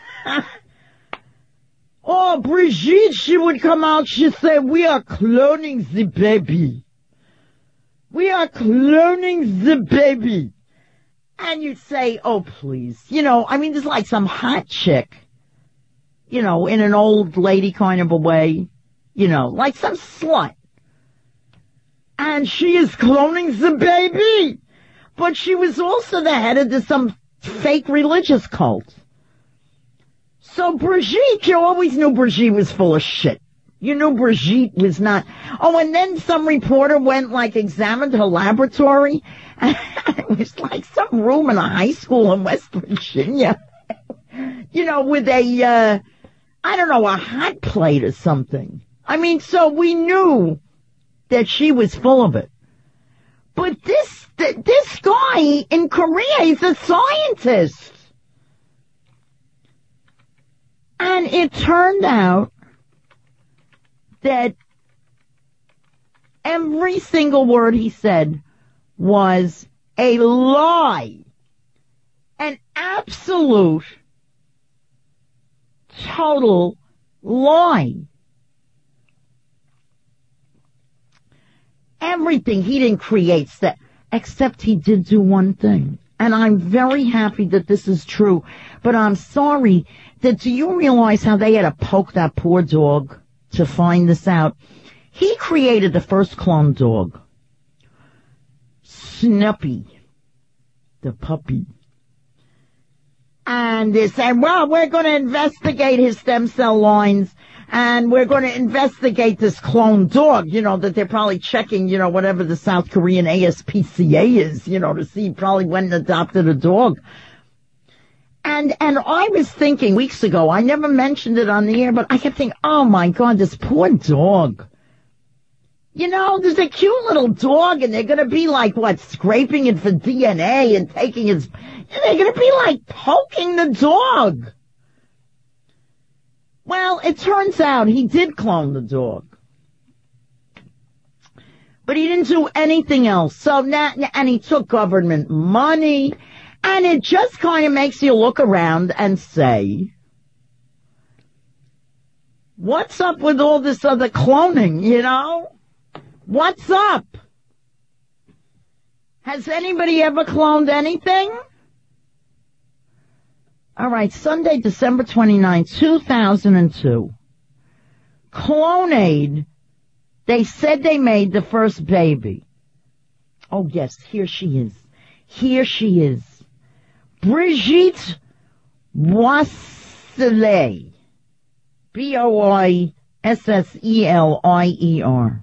Oh, Brigitte, she would come out, she'd say, we are cloning the baby. We are cloning the baby. And you'd say, oh, please. You know, I mean, there's like some hot chick, you know, in an old lady kind of a way, you know, like some slut. And she is cloning the baby. But she was also the head of the, some fake religious cult. So Brigitte, you always knew Brigitte was full of shit. You knew Brigitte was not. Oh, and then some reporter went, like, examined her laboratory. And it was like some room in a high school in West Virginia. You know, with a, uh, I don't know, a hot plate or something. I mean, so we knew that she was full of it. But this, th- this guy in Korea, he's a scientist. And it turned out that every single word he said was a lie. An absolute, total lie. Everything. He didn't create that, except he did do one thing. And I'm very happy that this is true. But I'm sorry that, do you realize how they had to poke that poor dog to find this out? He created the first clone dog. Snuppy. The puppy. And they said, well, we're going to investigate his stem cell lines, and we're going to investigate this clone dog, you know, that they're probably checking, you know, whatever the South Korean A S P C A is, you know, to see probably when and adopted a dog. And, and I was thinking weeks ago, I never mentioned it on the air, but I kept thinking, oh my God, this poor dog. You know, there's a cute little dog, and they're going to be like, what, scraping it for D N A and taking his, they're going to be like poking the dog. Well, it turns out he did clone the dog. But he didn't do anything else. So now, and he took government money, And it just kind of makes you look around and say, what's up with all this other cloning, you know? What's up? Has anybody ever cloned anything? All right, Sunday, December twenty-ninth, two thousand two. Clonaid, they said they made the first baby. Oh, yes, here she is. Here she is. Brigitte Boisselier. B O I S S E L I E R.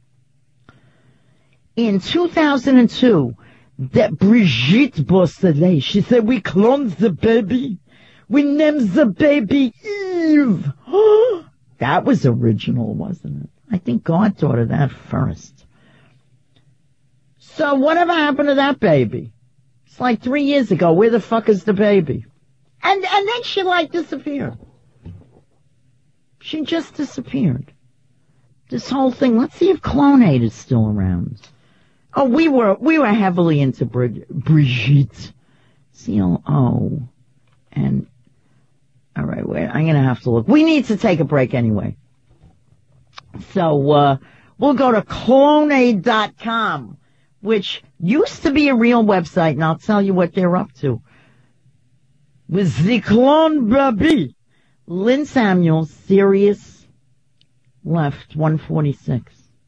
In two thousand two, that Brigitte Boisselier, she said, we cloned the baby. We named the baby Eve. That was original, wasn't it? I think God thought of that first. So whatever happened to that baby? It's like three years ago. Where the fuck is the baby? And and then she like disappeared. She just disappeared. This whole thing. Let's see if Clonaid is still around. Oh, we were we were heavily into Brid- Brigitte. C L O. And all right, wait. I'm gonna have to look. We need to take a break anyway. So uh we'll go to Clonaid dot com, which used to be a real website, and I'll tell you what they're up to. With the clone baby. Lynn Samuels, Sirius, left, one forty-six.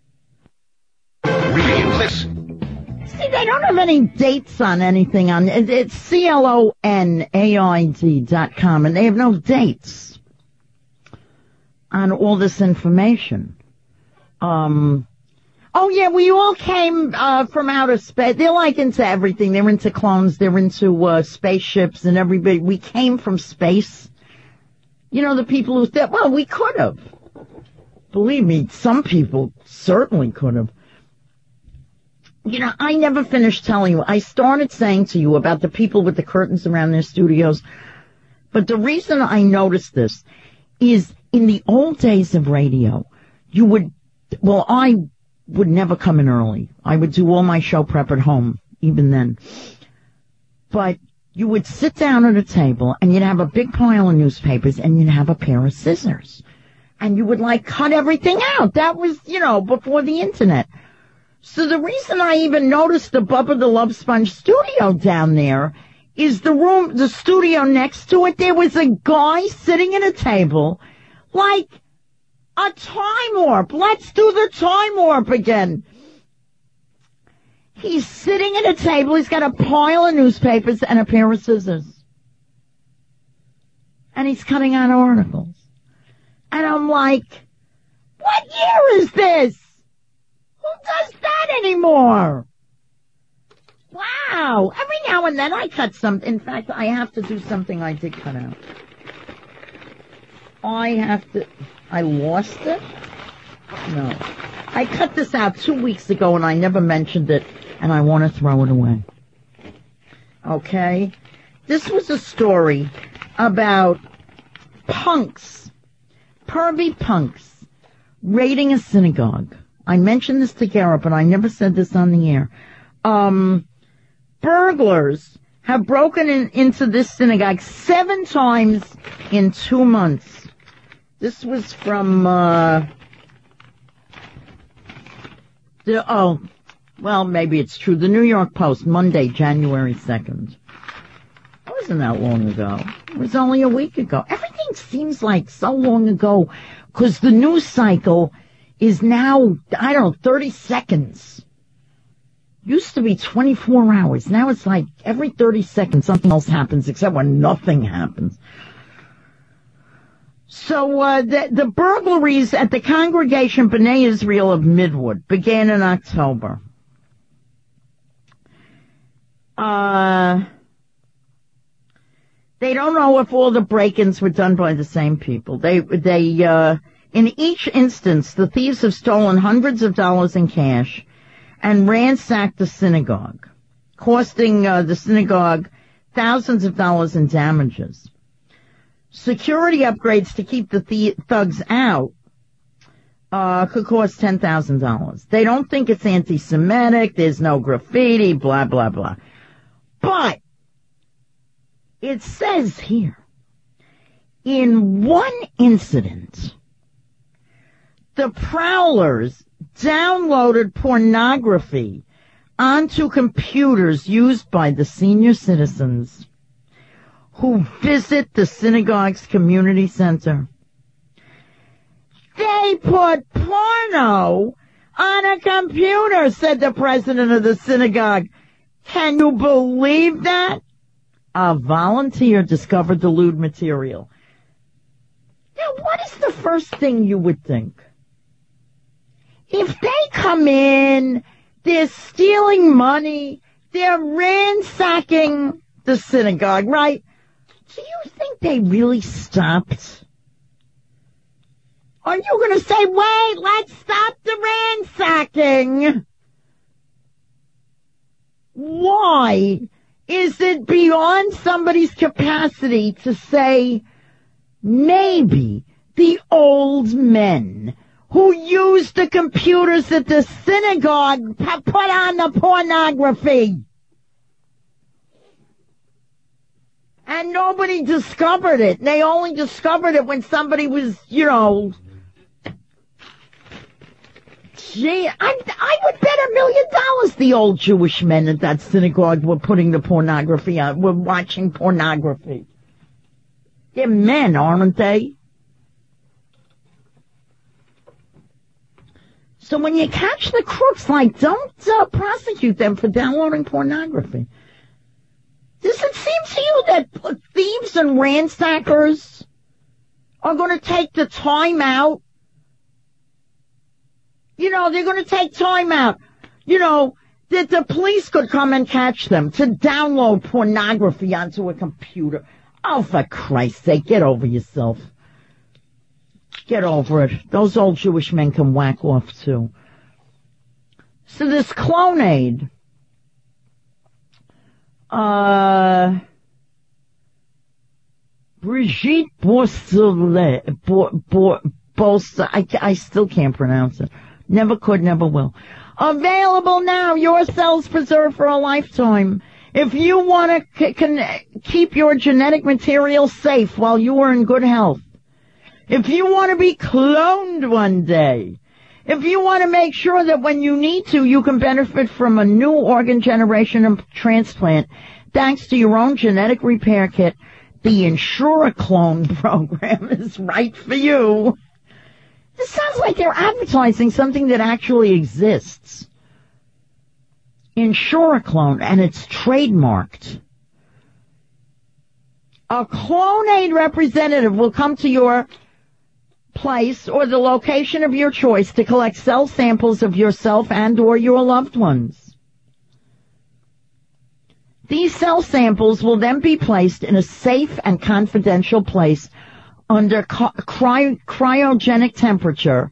Real this. See, they don't have any dates on anything on it. It's C L O N A I D dot com, and they have no dates on all this information. Um, oh yeah, we all came, uh, from outer space. They're like into everything. They're into clones. They're into, uh, spaceships and everybody. We came from space. You know, the people who said, well, we could have. Believe me, some people certainly could have. You know, I never finished telling you. I started saying to you about the people with the curtains around their studios. But the reason I noticed this is in the old days of radio, you would, well, I would never come in early. I would do all my show prep at home, even then. But you would sit down at a table and you'd have a big pile of newspapers and you'd have a pair of scissors. And you would like cut everything out. That was, you know, before the internet. So the reason I even noticed the Bubba the Love Sponge studio down there is the room, the studio next to it, there was a guy sitting at a table like a time warp. Let's do the time warp again. He's sitting at a table. He's got a pile of newspapers and a pair of scissors. And he's cutting out articles. And I'm like, what year is this? Who does that anymore? Wow. Every now and then I cut something. In fact, I have to do something I did cut out. I have to... I lost it? No. I cut this out two weeks ago and I never mentioned it. And I want to throw it away. Okay? This was a story about punks, pervy punks, raiding a synagogue. I mentioned this to Garrett, but I never said this on the air. Um, burglars have broken in, into this synagogue seven times in two months. This was from, uh, the, oh, well, maybe it's true. The New York Post, Monday, January second. It wasn't that long ago. It was only a week ago. Everything seems like so long ago because the news cycle is now, I don't know, thirty seconds. Used to be twenty-four hours. Now it's like every thirty seconds something else happens except when nothing happens. So uh, the, the burglaries at the Congregation B'nai Israel of Midwood began in October. Uh, they don't know if all the break-ins were done by the same people. They, they, uh, in each instance, the thieves have stolen hundreds of dollars in cash and ransacked the synagogue, costing uh, the synagogue thousands of dollars in damages. Security upgrades to keep the th- thugs out uh, could cost ten thousand dollars. They don't think it's anti-Semitic, there's no graffiti, blah, blah, blah. But It says here, in one incident, the prowlers downloaded pornography onto computers used by the senior citizens who visit the synagogue's community center. They put porno on a computer, said the president of the synagogue. Can you believe that? A volunteer discovered the lewd material. Now, what is the first thing you would think? If they come in, they're stealing money, they're ransacking the synagogue, right? Do you think they really stopped? Are you going to say, wait, let's stop the ransacking? Why is it beyond somebody's capacity to say, maybe the old men who used the computers at the synagogue put on the pornography? And nobody discovered it. They only discovered it when somebody was, you know... Gee, I, I would bet a million dollars the old Jewish men at that synagogue were putting the pornography on, were watching pornography. They're men, aren't they? So when you catch the crooks, like, don't uh, prosecute them for downloading pornography. Does it seem to you that thieves and ransackers are going to take the time out? You know, they're going to take time out. You know, that the police could come and catch them to download pornography onto a computer. Oh, for Christ's sake, get over yourself. Get over it. Those old Jewish men can whack off, too. So this Clonade, uh, Brigitte Bourselet, Bo, Bo, Bourse, I, I still can't pronounce it. Never could, never will. Available now. Your cells preserved for a lifetime. If you want to c- can keep your genetic material safe while you are in good health. If you want to be cloned one day. If you want to make sure that when you need to, you can benefit from a new organ generation and transplant, thanks to your own genetic repair kit, the InsureClone program is right for you. This sounds like they're advertising something that actually exists. InsureClone, and it's trademarked. A Clonade representative will come to your place or the location of your choice to collect cell samples of yourself and or your loved ones. These cell samples will then be placed in a safe and confidential place under cry- cryogenic temperature.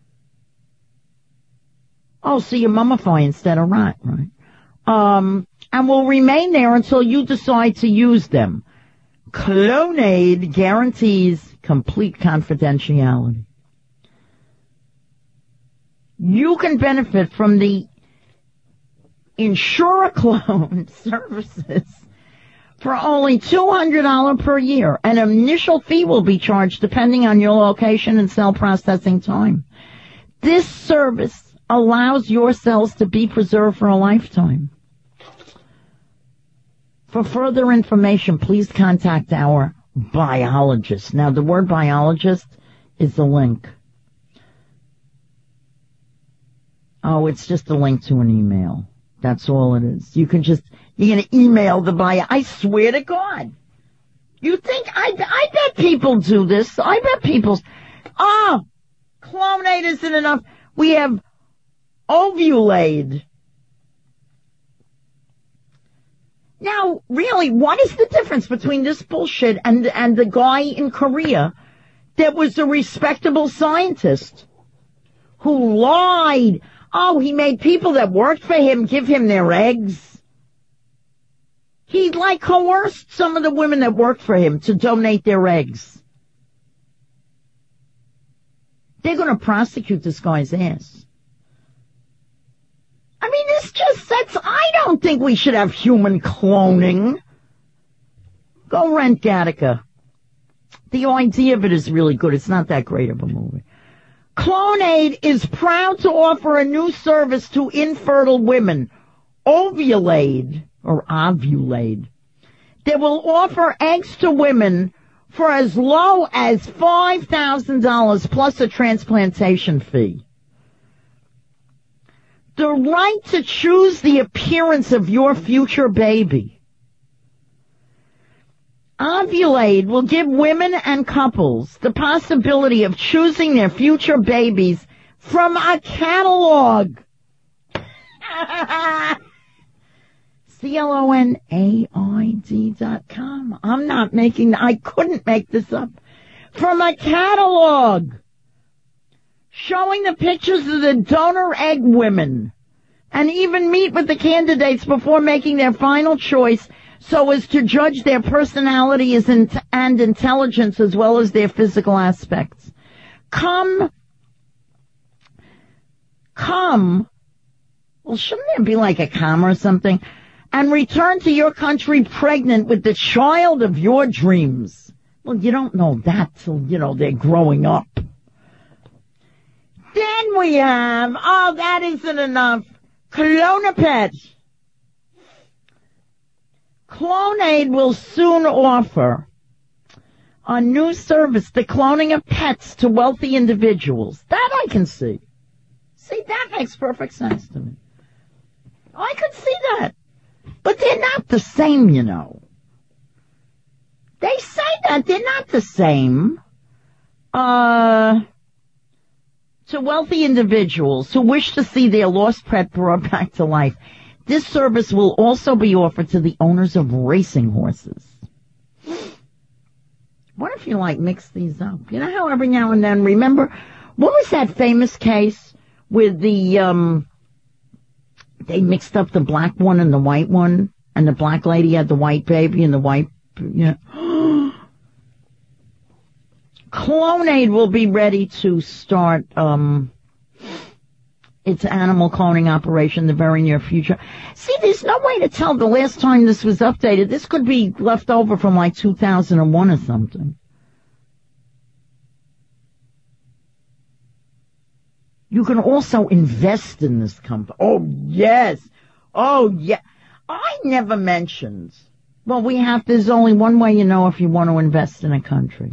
Oh, so you mummify instead of rot, right? Um, and will remain there until you decide to use them. Clonade guarantees complete confidentiality. You can benefit from the InsureClone services for only two hundred dollars per year. An initial fee will be charged depending on your location and cell processing time. This service allows your cells to be preserved for a lifetime. For further information, please contact our biologist. Now, the word biologist is a link. Oh, it's just a link to an email. That's all it is. You can just, you're going to email the bio. I swear to God. You think, I, I bet people do this. I bet people, oh, Clonate isn't enough. We have Ovulade. Now, really, what is the difference between this bullshit and, and the guy in Korea that was a respectable scientist who lied? Oh, he made people that worked for him give him their eggs. He, like, coerced some of the women that worked for him to donate their eggs. They're going to prosecute this guy's ass. I mean, this just sets, I don't think we should have human cloning. Go rent Gattaca. The idea of it is really good. It's not that great of a movie. Clonaid is proud to offer a new service to infertile women, Ovulade, or Ovulade, that will offer eggs to women for as low as five thousand dollars plus a transplantation fee. The right to choose the appearance of your future baby. Ovulade will give women and couples the possibility of choosing their future babies from a catalog. C L O N A I D dot com. I'm not making, I couldn't make this up. From a catalog showing the pictures of the donor egg women and even meet with the candidates before making their final choice so as to judge their personalities and, and intelligence as well as their physical aspects. Come, come, well, shouldn't there be like a comma or something? And return to your country pregnant with the child of your dreams. Well, you don't know that till, you know, they're growing up. Then we have, oh, that isn't enough, Clonopet. Clonaid will soon offer a new service, the cloning of pets to wealthy individuals. That I can see. See, that makes perfect sense to me. I could see that. But they're not the same, you know. They say that they're not the same. Uh, to wealthy individuals who wish to see their lost pet brought back to life. This service will also be offered to the owners of racing horses. What if you, like, mix these up? You know how every now and then, remember, what was that famous case with the, um, they mixed up the black one and the white one, and the black lady had the white baby and the white, you know. Clonaid will be ready to start, um, its animal cloning operation in the very near future. See, there's no way to tell the last time this was updated. This could be left over from like two thousand one or something. You can also invest in this company. Oh, yes. Oh, yeah. I never mentioned. Well, we have, there's only one way you know if you want to invest in a country.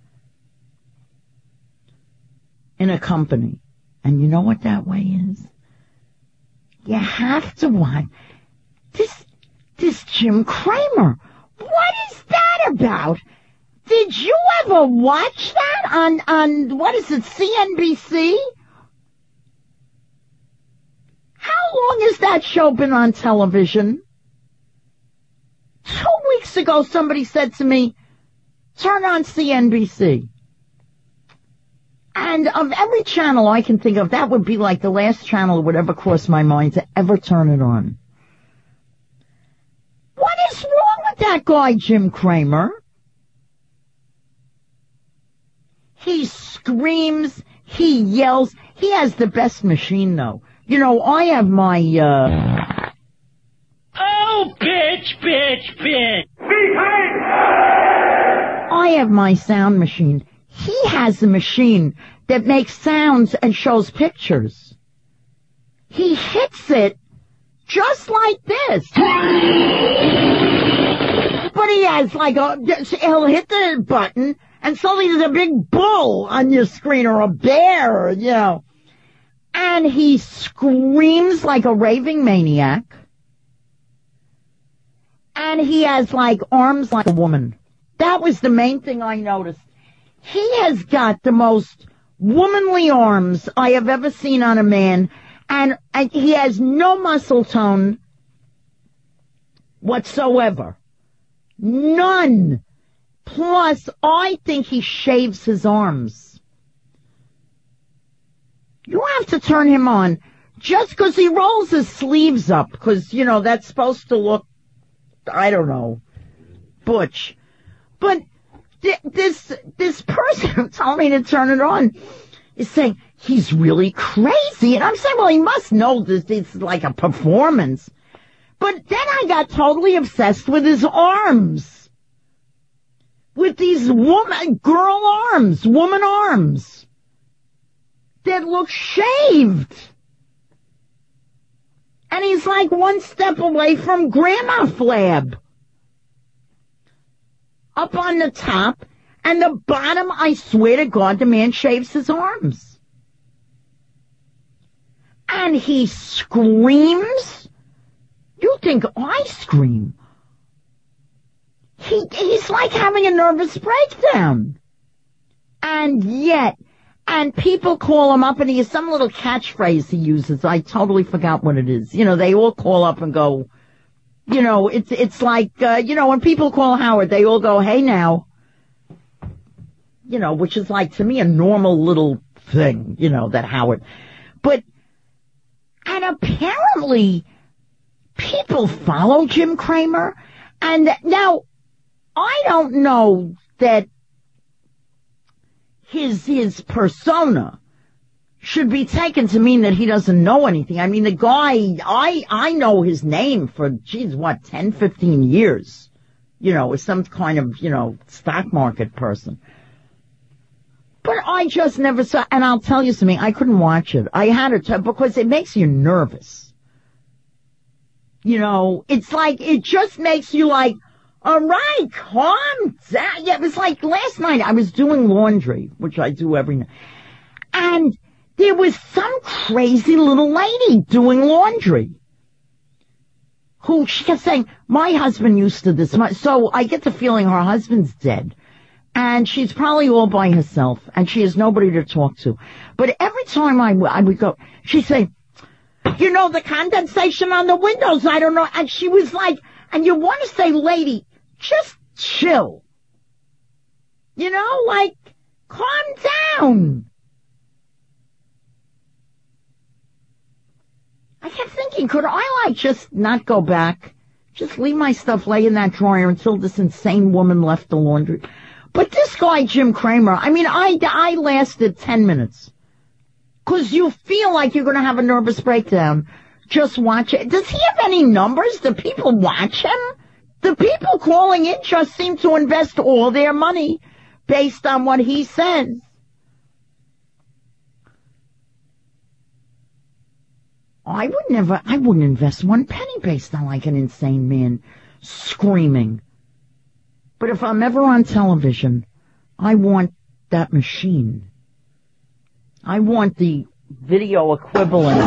In a company. And you know what that way is? You have to watch this, this Jim Cramer. What is that about? Did you ever watch that on, on, what is it, C N B C? How long has that show been on television? Two weeks ago, somebody said to me, turn on C N B C. And of every channel I can think of, that would be like the last channel that would ever cross my mind to ever turn it on. What is wrong with that guy, Jim Cramer? He screams, he yells, he has the best machine, though. You know, I have my, uh... Oh, bitch, bitch, bitch! I have my sound machine. He has a machine that makes sounds and shows pictures. He hits it just like this. But he has like a, he'll hit the button and suddenly there's a big bull on your screen or a bear, you know. And he screams like a raving maniac. And he has like arms like a woman. That was the main thing I noticed. He has got the most womanly arms I have ever seen on a man, and, and he has no muscle tone whatsoever. None. Plus, I think he shaves his arms. You have to turn him on just because he rolls his sleeves up, because, you know, that's supposed to look, I don't know, butch. But this this person who told me to turn it on is saying he's really crazy. And I'm saying, well, he must know that it's like a performance. But then I got totally obsessed with his arms. with these woman, girl arms, woman arms that look shaved. And he's like one step away from Grandma Flab. Up on the top, and the bottom, I swear to God, the man shaves his arms. And he screams. You think I scream? He, he's like having a nervous breakdown. And yet, and people call him up, and he has some little catchphrase he uses. I totally forgot what it is. You know, they all call up and go, you know, it's it's like, uh, you know, when people call Howard, they all go, hey now. You know, which is like, to me, a normal little thing, you know, that Howard. But, and apparently, people follow Jim Cramer. And now, I don't know that his, his persona should be taken to mean that he doesn't know anything. I mean, the guy, I, I know his name for, geez, what, ten, fifteen years, you know, as some kind of, you know, stock market person. But I just never saw, and I'll tell you something, I couldn't watch it. I had to, because it makes you nervous. You know, it's like, it just makes you like, all right, calm down. Yeah, it was like last night I was doing laundry, which I do every night. And there was some crazy little lady doing laundry who, she kept saying, my husband used to this. So I get the feeling her husband's dead. And she's probably all by herself, and she has nobody to talk to. But every time I, I would go, she'd say, you know, the condensation on the windows, I don't know. And she was like, and you want to say, lady, just chill. You know, like, calm down. I kept thinking, could I, like, just not go back? Just leave my stuff lay in that drawer until this insane woman left the laundry. But this guy, Jim Cramer, I mean, I, I lasted ten minutes. Cause you feel like you're gonna have a nervous breakdown. Just watch it. Does he have any numbers? Do people watch him? The people calling in just seem to invest all their money based on what he says. I would never, I wouldn't invest one penny based on like an insane man screaming. But if I'm ever on television, I want that machine. I want the video equivalent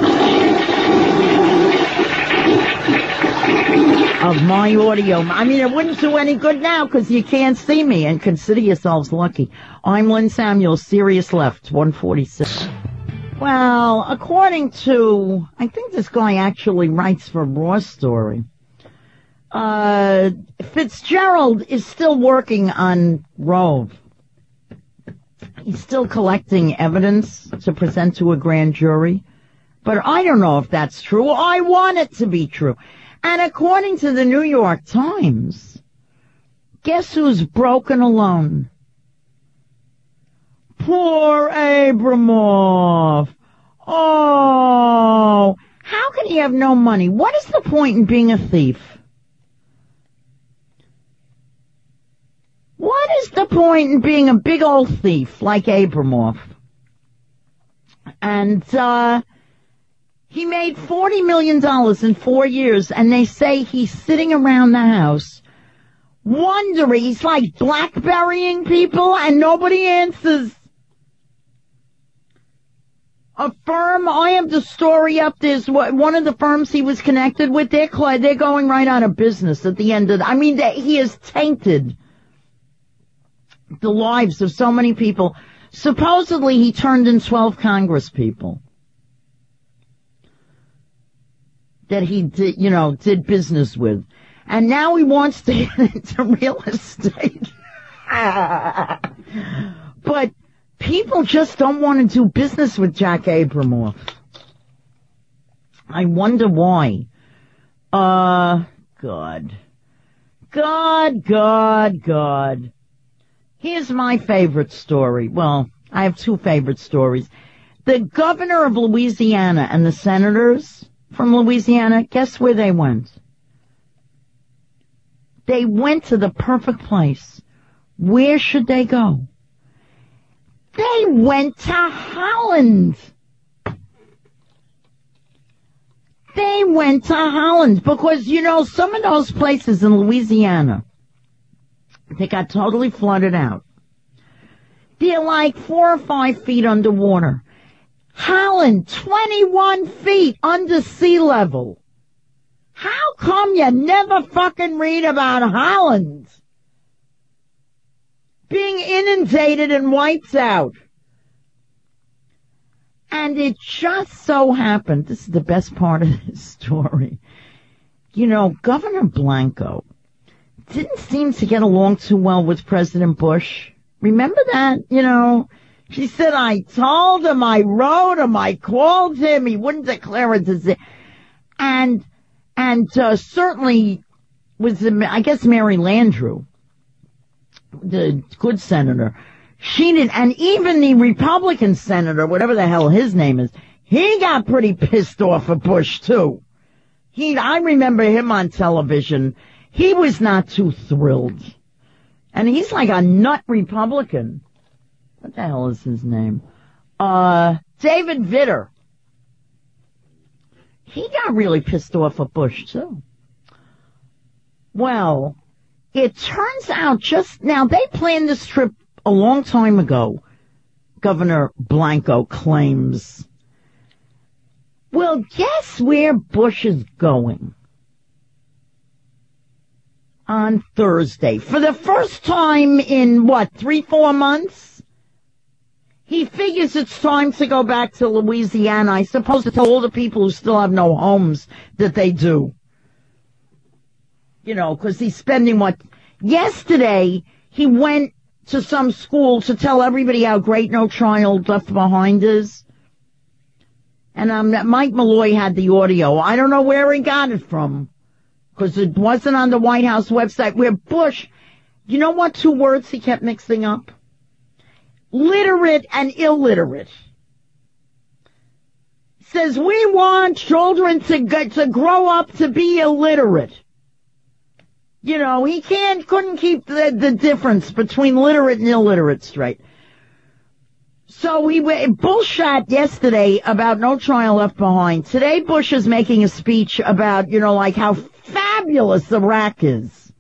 of my audio. I mean, it wouldn't do any good now because you can't see me, and consider yourselves lucky. I'm Lynn Samuel, Sirius Left, one forty-six. Well, according to, I think this guy actually writes for Raw Story. Uh, Fitzgerald is still working on Rove. He's still collecting evidence to present to a grand jury. But I don't know if that's true. I want it to be true. And according to the New York Times, guess who's broken alone? Poor Abramoff. Oh, how can he have no money? What is the point in being a thief? What is the point in being a big old thief like Abramoff? And, uh, he made forty million dollars in four years, and they say he's sitting around the house wondering, he's like blackberrying people, and nobody answers. A firm, I have the story up, there's one of the firms he was connected with, they're, they're going right out of business at the end of, I mean, they, he has tainted the lives of so many people. Supposedly he turned in twelve Congress people that he did, you know, did business with. And now he wants to get into real estate. But people just don't want to do business with Jack Abramoff. I wonder why. Uh, God. God, God, God. Here's my favorite story. Well, I have two favorite stories. The governor of Louisiana and the senators from Louisiana, guess where they went? They went to the perfect place Where should they go? They went to Holland. They went to Holland because, you know, some of those places in Louisiana, they got totally flooded out. They're like four or five feet underwater. Holland, twenty-one feet under sea level. How come you never fucking read about Holland being inundated and wiped out? And it just so happened, this is the best part of this story, you know, Governor Blanco didn't seem to get along too well with President Bush. Remember that? You know, she said, I told him, I wrote him, I called him, he wouldn't declare a disease. And, and, uh, certainly was, I guess, Mary Landrieu, the good senator, she didn't, and even the Republican senator, whatever the hell his name is, he got pretty pissed off at Bush too. He, I remember him on television. He was not too thrilled. And he's like a nut Republican. What the hell is his name? Uh, David Vitter. He got really pissed off at Bush too. Well, it turns out just now, they planned this trip a long time ago, Governor Blanco claims. Well, guess where Bush is going? On Thursday. For the first time in, what, three, four months? He figures it's time to go back to Louisiana, I suppose, to tell all the people who still have no homes that they do. You know, because he's spending what... Yesterday, he went to some school to tell everybody how great No Child Left Behind is. And um, Mike Malloy had the audio. I don't know where he got it from, because it wasn't on the White House website, where Bush, you know what two words he kept mixing up? Literate and illiterate. Says, we want children to get, to grow up to be illiterate. You know, he can't, couldn't keep the, the difference between literate and illiterate straight. So he bullshot yesterday about No Child Left Behind. Today Bush is making a speech about, you know, like how fabulous Iraq is.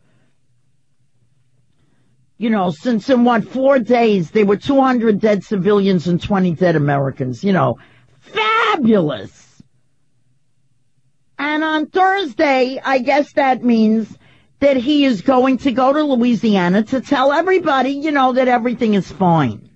You know, since in what, four days, there were two hundred dead civilians and twenty dead Americans. You know, fabulous. And on Thursday, I guess that means that he is going to go to Louisiana to tell everybody, you know, that everything is fine.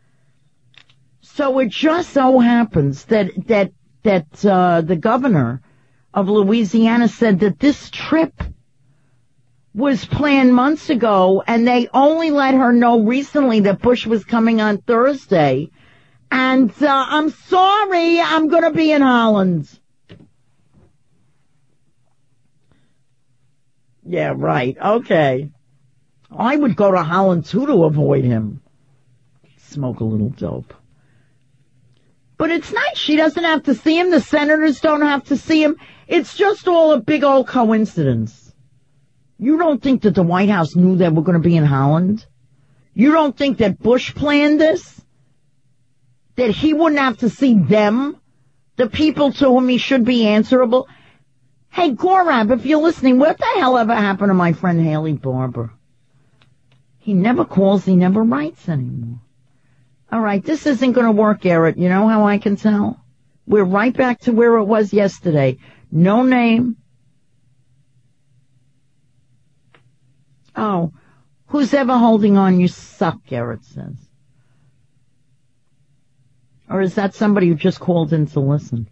So it just so happens that, that, that, uh, the governor of Louisiana said that this trip was planned months ago, and they only let her know recently that Bush was coming on Thursday. And, uh, I'm sorry, I'm gonna be in Holland. Yeah, right. Okay. I would go to Holland, too, to avoid him. Smoke a little dope. But it's nice. She doesn't have to see him. The senators don't have to see him. It's just all a big old coincidence. You don't think that the White House knew that we're going to be in Holland? You don't think that Bush planned this? That he wouldn't have to see them? The people to whom he should be answerable? Hey, Gorab, if you're listening, what the hell ever happened to my friend Haley Barber? He never calls, he never writes anymore. All right, this isn't going to work, Garrett. You know how I can tell? We're right back to where it was yesterday. No name. Oh, who's ever holding on, you suck, Garrett says. Or is that somebody who just called in to listen?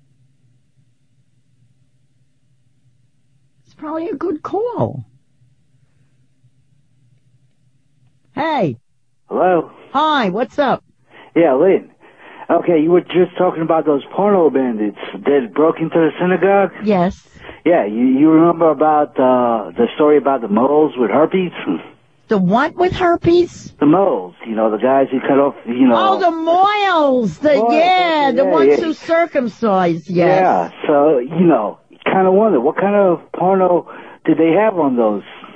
Probably a good call. Hey. Hello. Hi, what's up? Yeah, Lynn. Okay, you were just talking about those porno bandits that broke into the synagogue? Yes. Yeah, you, you remember about uh, the story about the moles with herpes? The what with herpes? The moles, you know, the guys who cut off, you know... Oh, the moils! The, moils, yeah, yeah, the ones yeah. who circumcised, yes. Yeah, so, you know, kind of wonder, what kind of porno did they have on those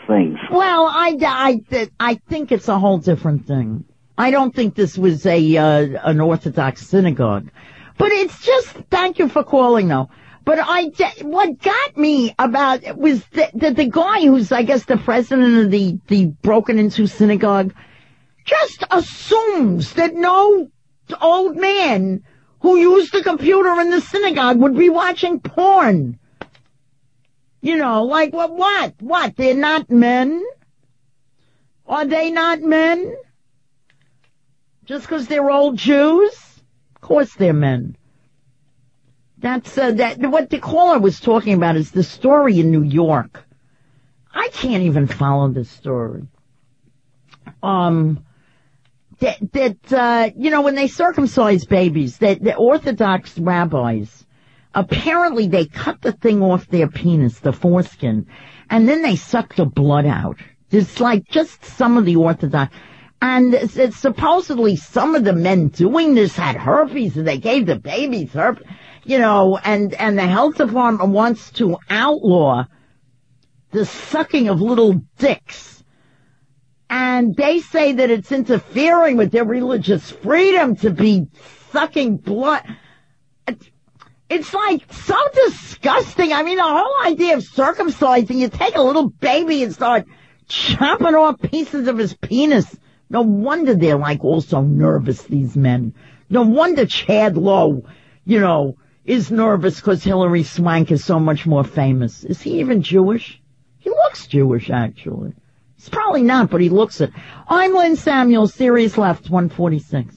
things. Well, I, I, I think it's a whole different thing. I don't think this was a uh, an Orthodox synagogue. But it's just, thank you for calling, though. But I, what got me about it was that the, the guy who's, I guess, the president of the, the broken into synagogue just assumes that no old man who used the computer in the synagogue would be watching porn. You know, like, what, what, what? They're not men? Are they not men? Just because they're old Jews? Of course they're men. That's, uh, that, what the caller was talking about is the story in New York. I can't even follow this story. Um, that, that, uh, you know, when they circumcise babies, that the Orthodox rabbis, apparently they cut the thing off their penis, the foreskin, and then they suck the blood out. It's like just some of the Orthodox, and it's, it's supposedly some of the men doing this had herpes, and they gave the babies herpes. You know, and, and the health department wants to outlaw the sucking of little dicks. And they say that it's interfering with their religious freedom to be sucking blood. It's like so disgusting. I mean, the whole idea of circumcising, you take a little baby and start chopping off pieces of his penis. No wonder they're like all so nervous, these men. No wonder Chad Lowe, you know, is nervous because Hillary Swank is so much more famous. Is he even Jewish? He looks Jewish, actually. He's probably not, but he looks it. I'm Lynn Samuel, Series Left, one forty-six.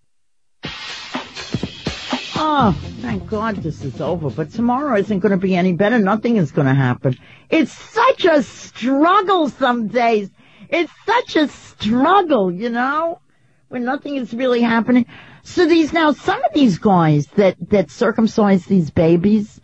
Oh, thank God this is over, but tomorrow isn't going to be any better. Nothing is going to happen. It's such a struggle some days. It's such a struggle, you know, when nothing is really happening. So these, now, some of these guys that, that circumcise these babies,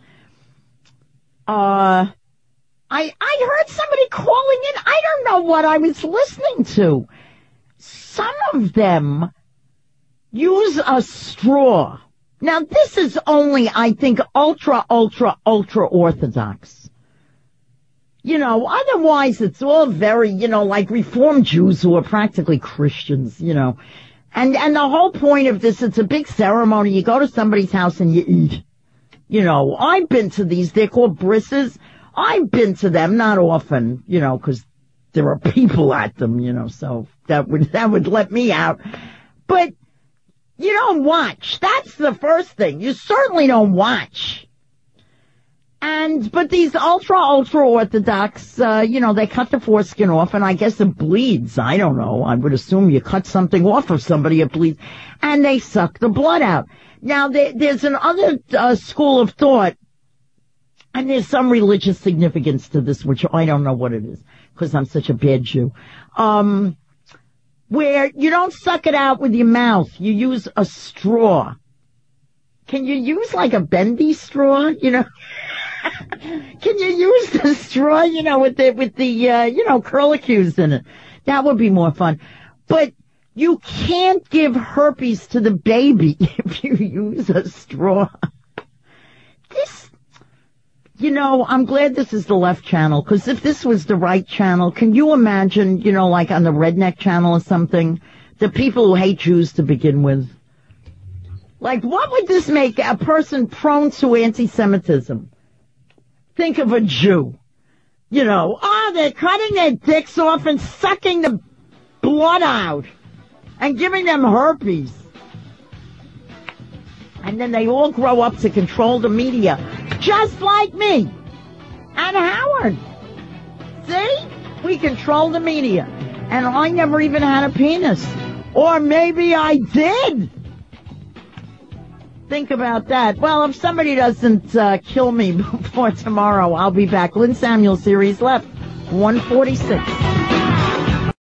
uh, I, I heard somebody calling in. I don't know what I was listening to. Some of them use a straw. Now, this is only, I think, ultra, ultra, ultra Orthodox. You know, otherwise it's all very, you know, like Reformed Jews who are practically Christians, you know. And, and the whole point of this, it's a big ceremony. You go to somebody's house and you eat. You know, I've been to these. They're called brisses. I've been to them, not often, you know, because there are people at them, you know, so that would, that would let me out. But you don't watch. That's the first thing. You certainly don't watch. And, but these ultra, ultra Orthodox, uh, you know, they cut the foreskin off, and I guess it bleeds. I don't know. I would assume you cut something off of somebody, it bleeds. And they suck the blood out. Now, there, there's another uh, school of thought, and there's some religious significance to this, which I don't know what it is, because I'm such a bad Jew. Um, where you don't suck it out with your mouth. You use a straw. Can you use like a bendy straw, you know? Can you use the straw, you know, with the, with the, uh, you know, curlicues in it? That would be more fun. But you can't give herpes to the baby if you use a straw. This, you know, I'm glad this is the left channel, because if this was the right channel, can you imagine, you know, like on the redneck channel or something, the people who hate Jews to begin with? Like, what would this make a person prone to anti-Semitism? Think of a Jew. You know, oh, they're cutting their dicks off and sucking the blood out and giving them herpes. And then they all grow up to control the media, just like me and Howard. See? We control the media. And I never even had a penis. Or maybe I did. Think about that. Well, if somebody doesn't uh, kill me before tomorrow, I'll be back. Lynn Samuel, Series Left, one forty-six.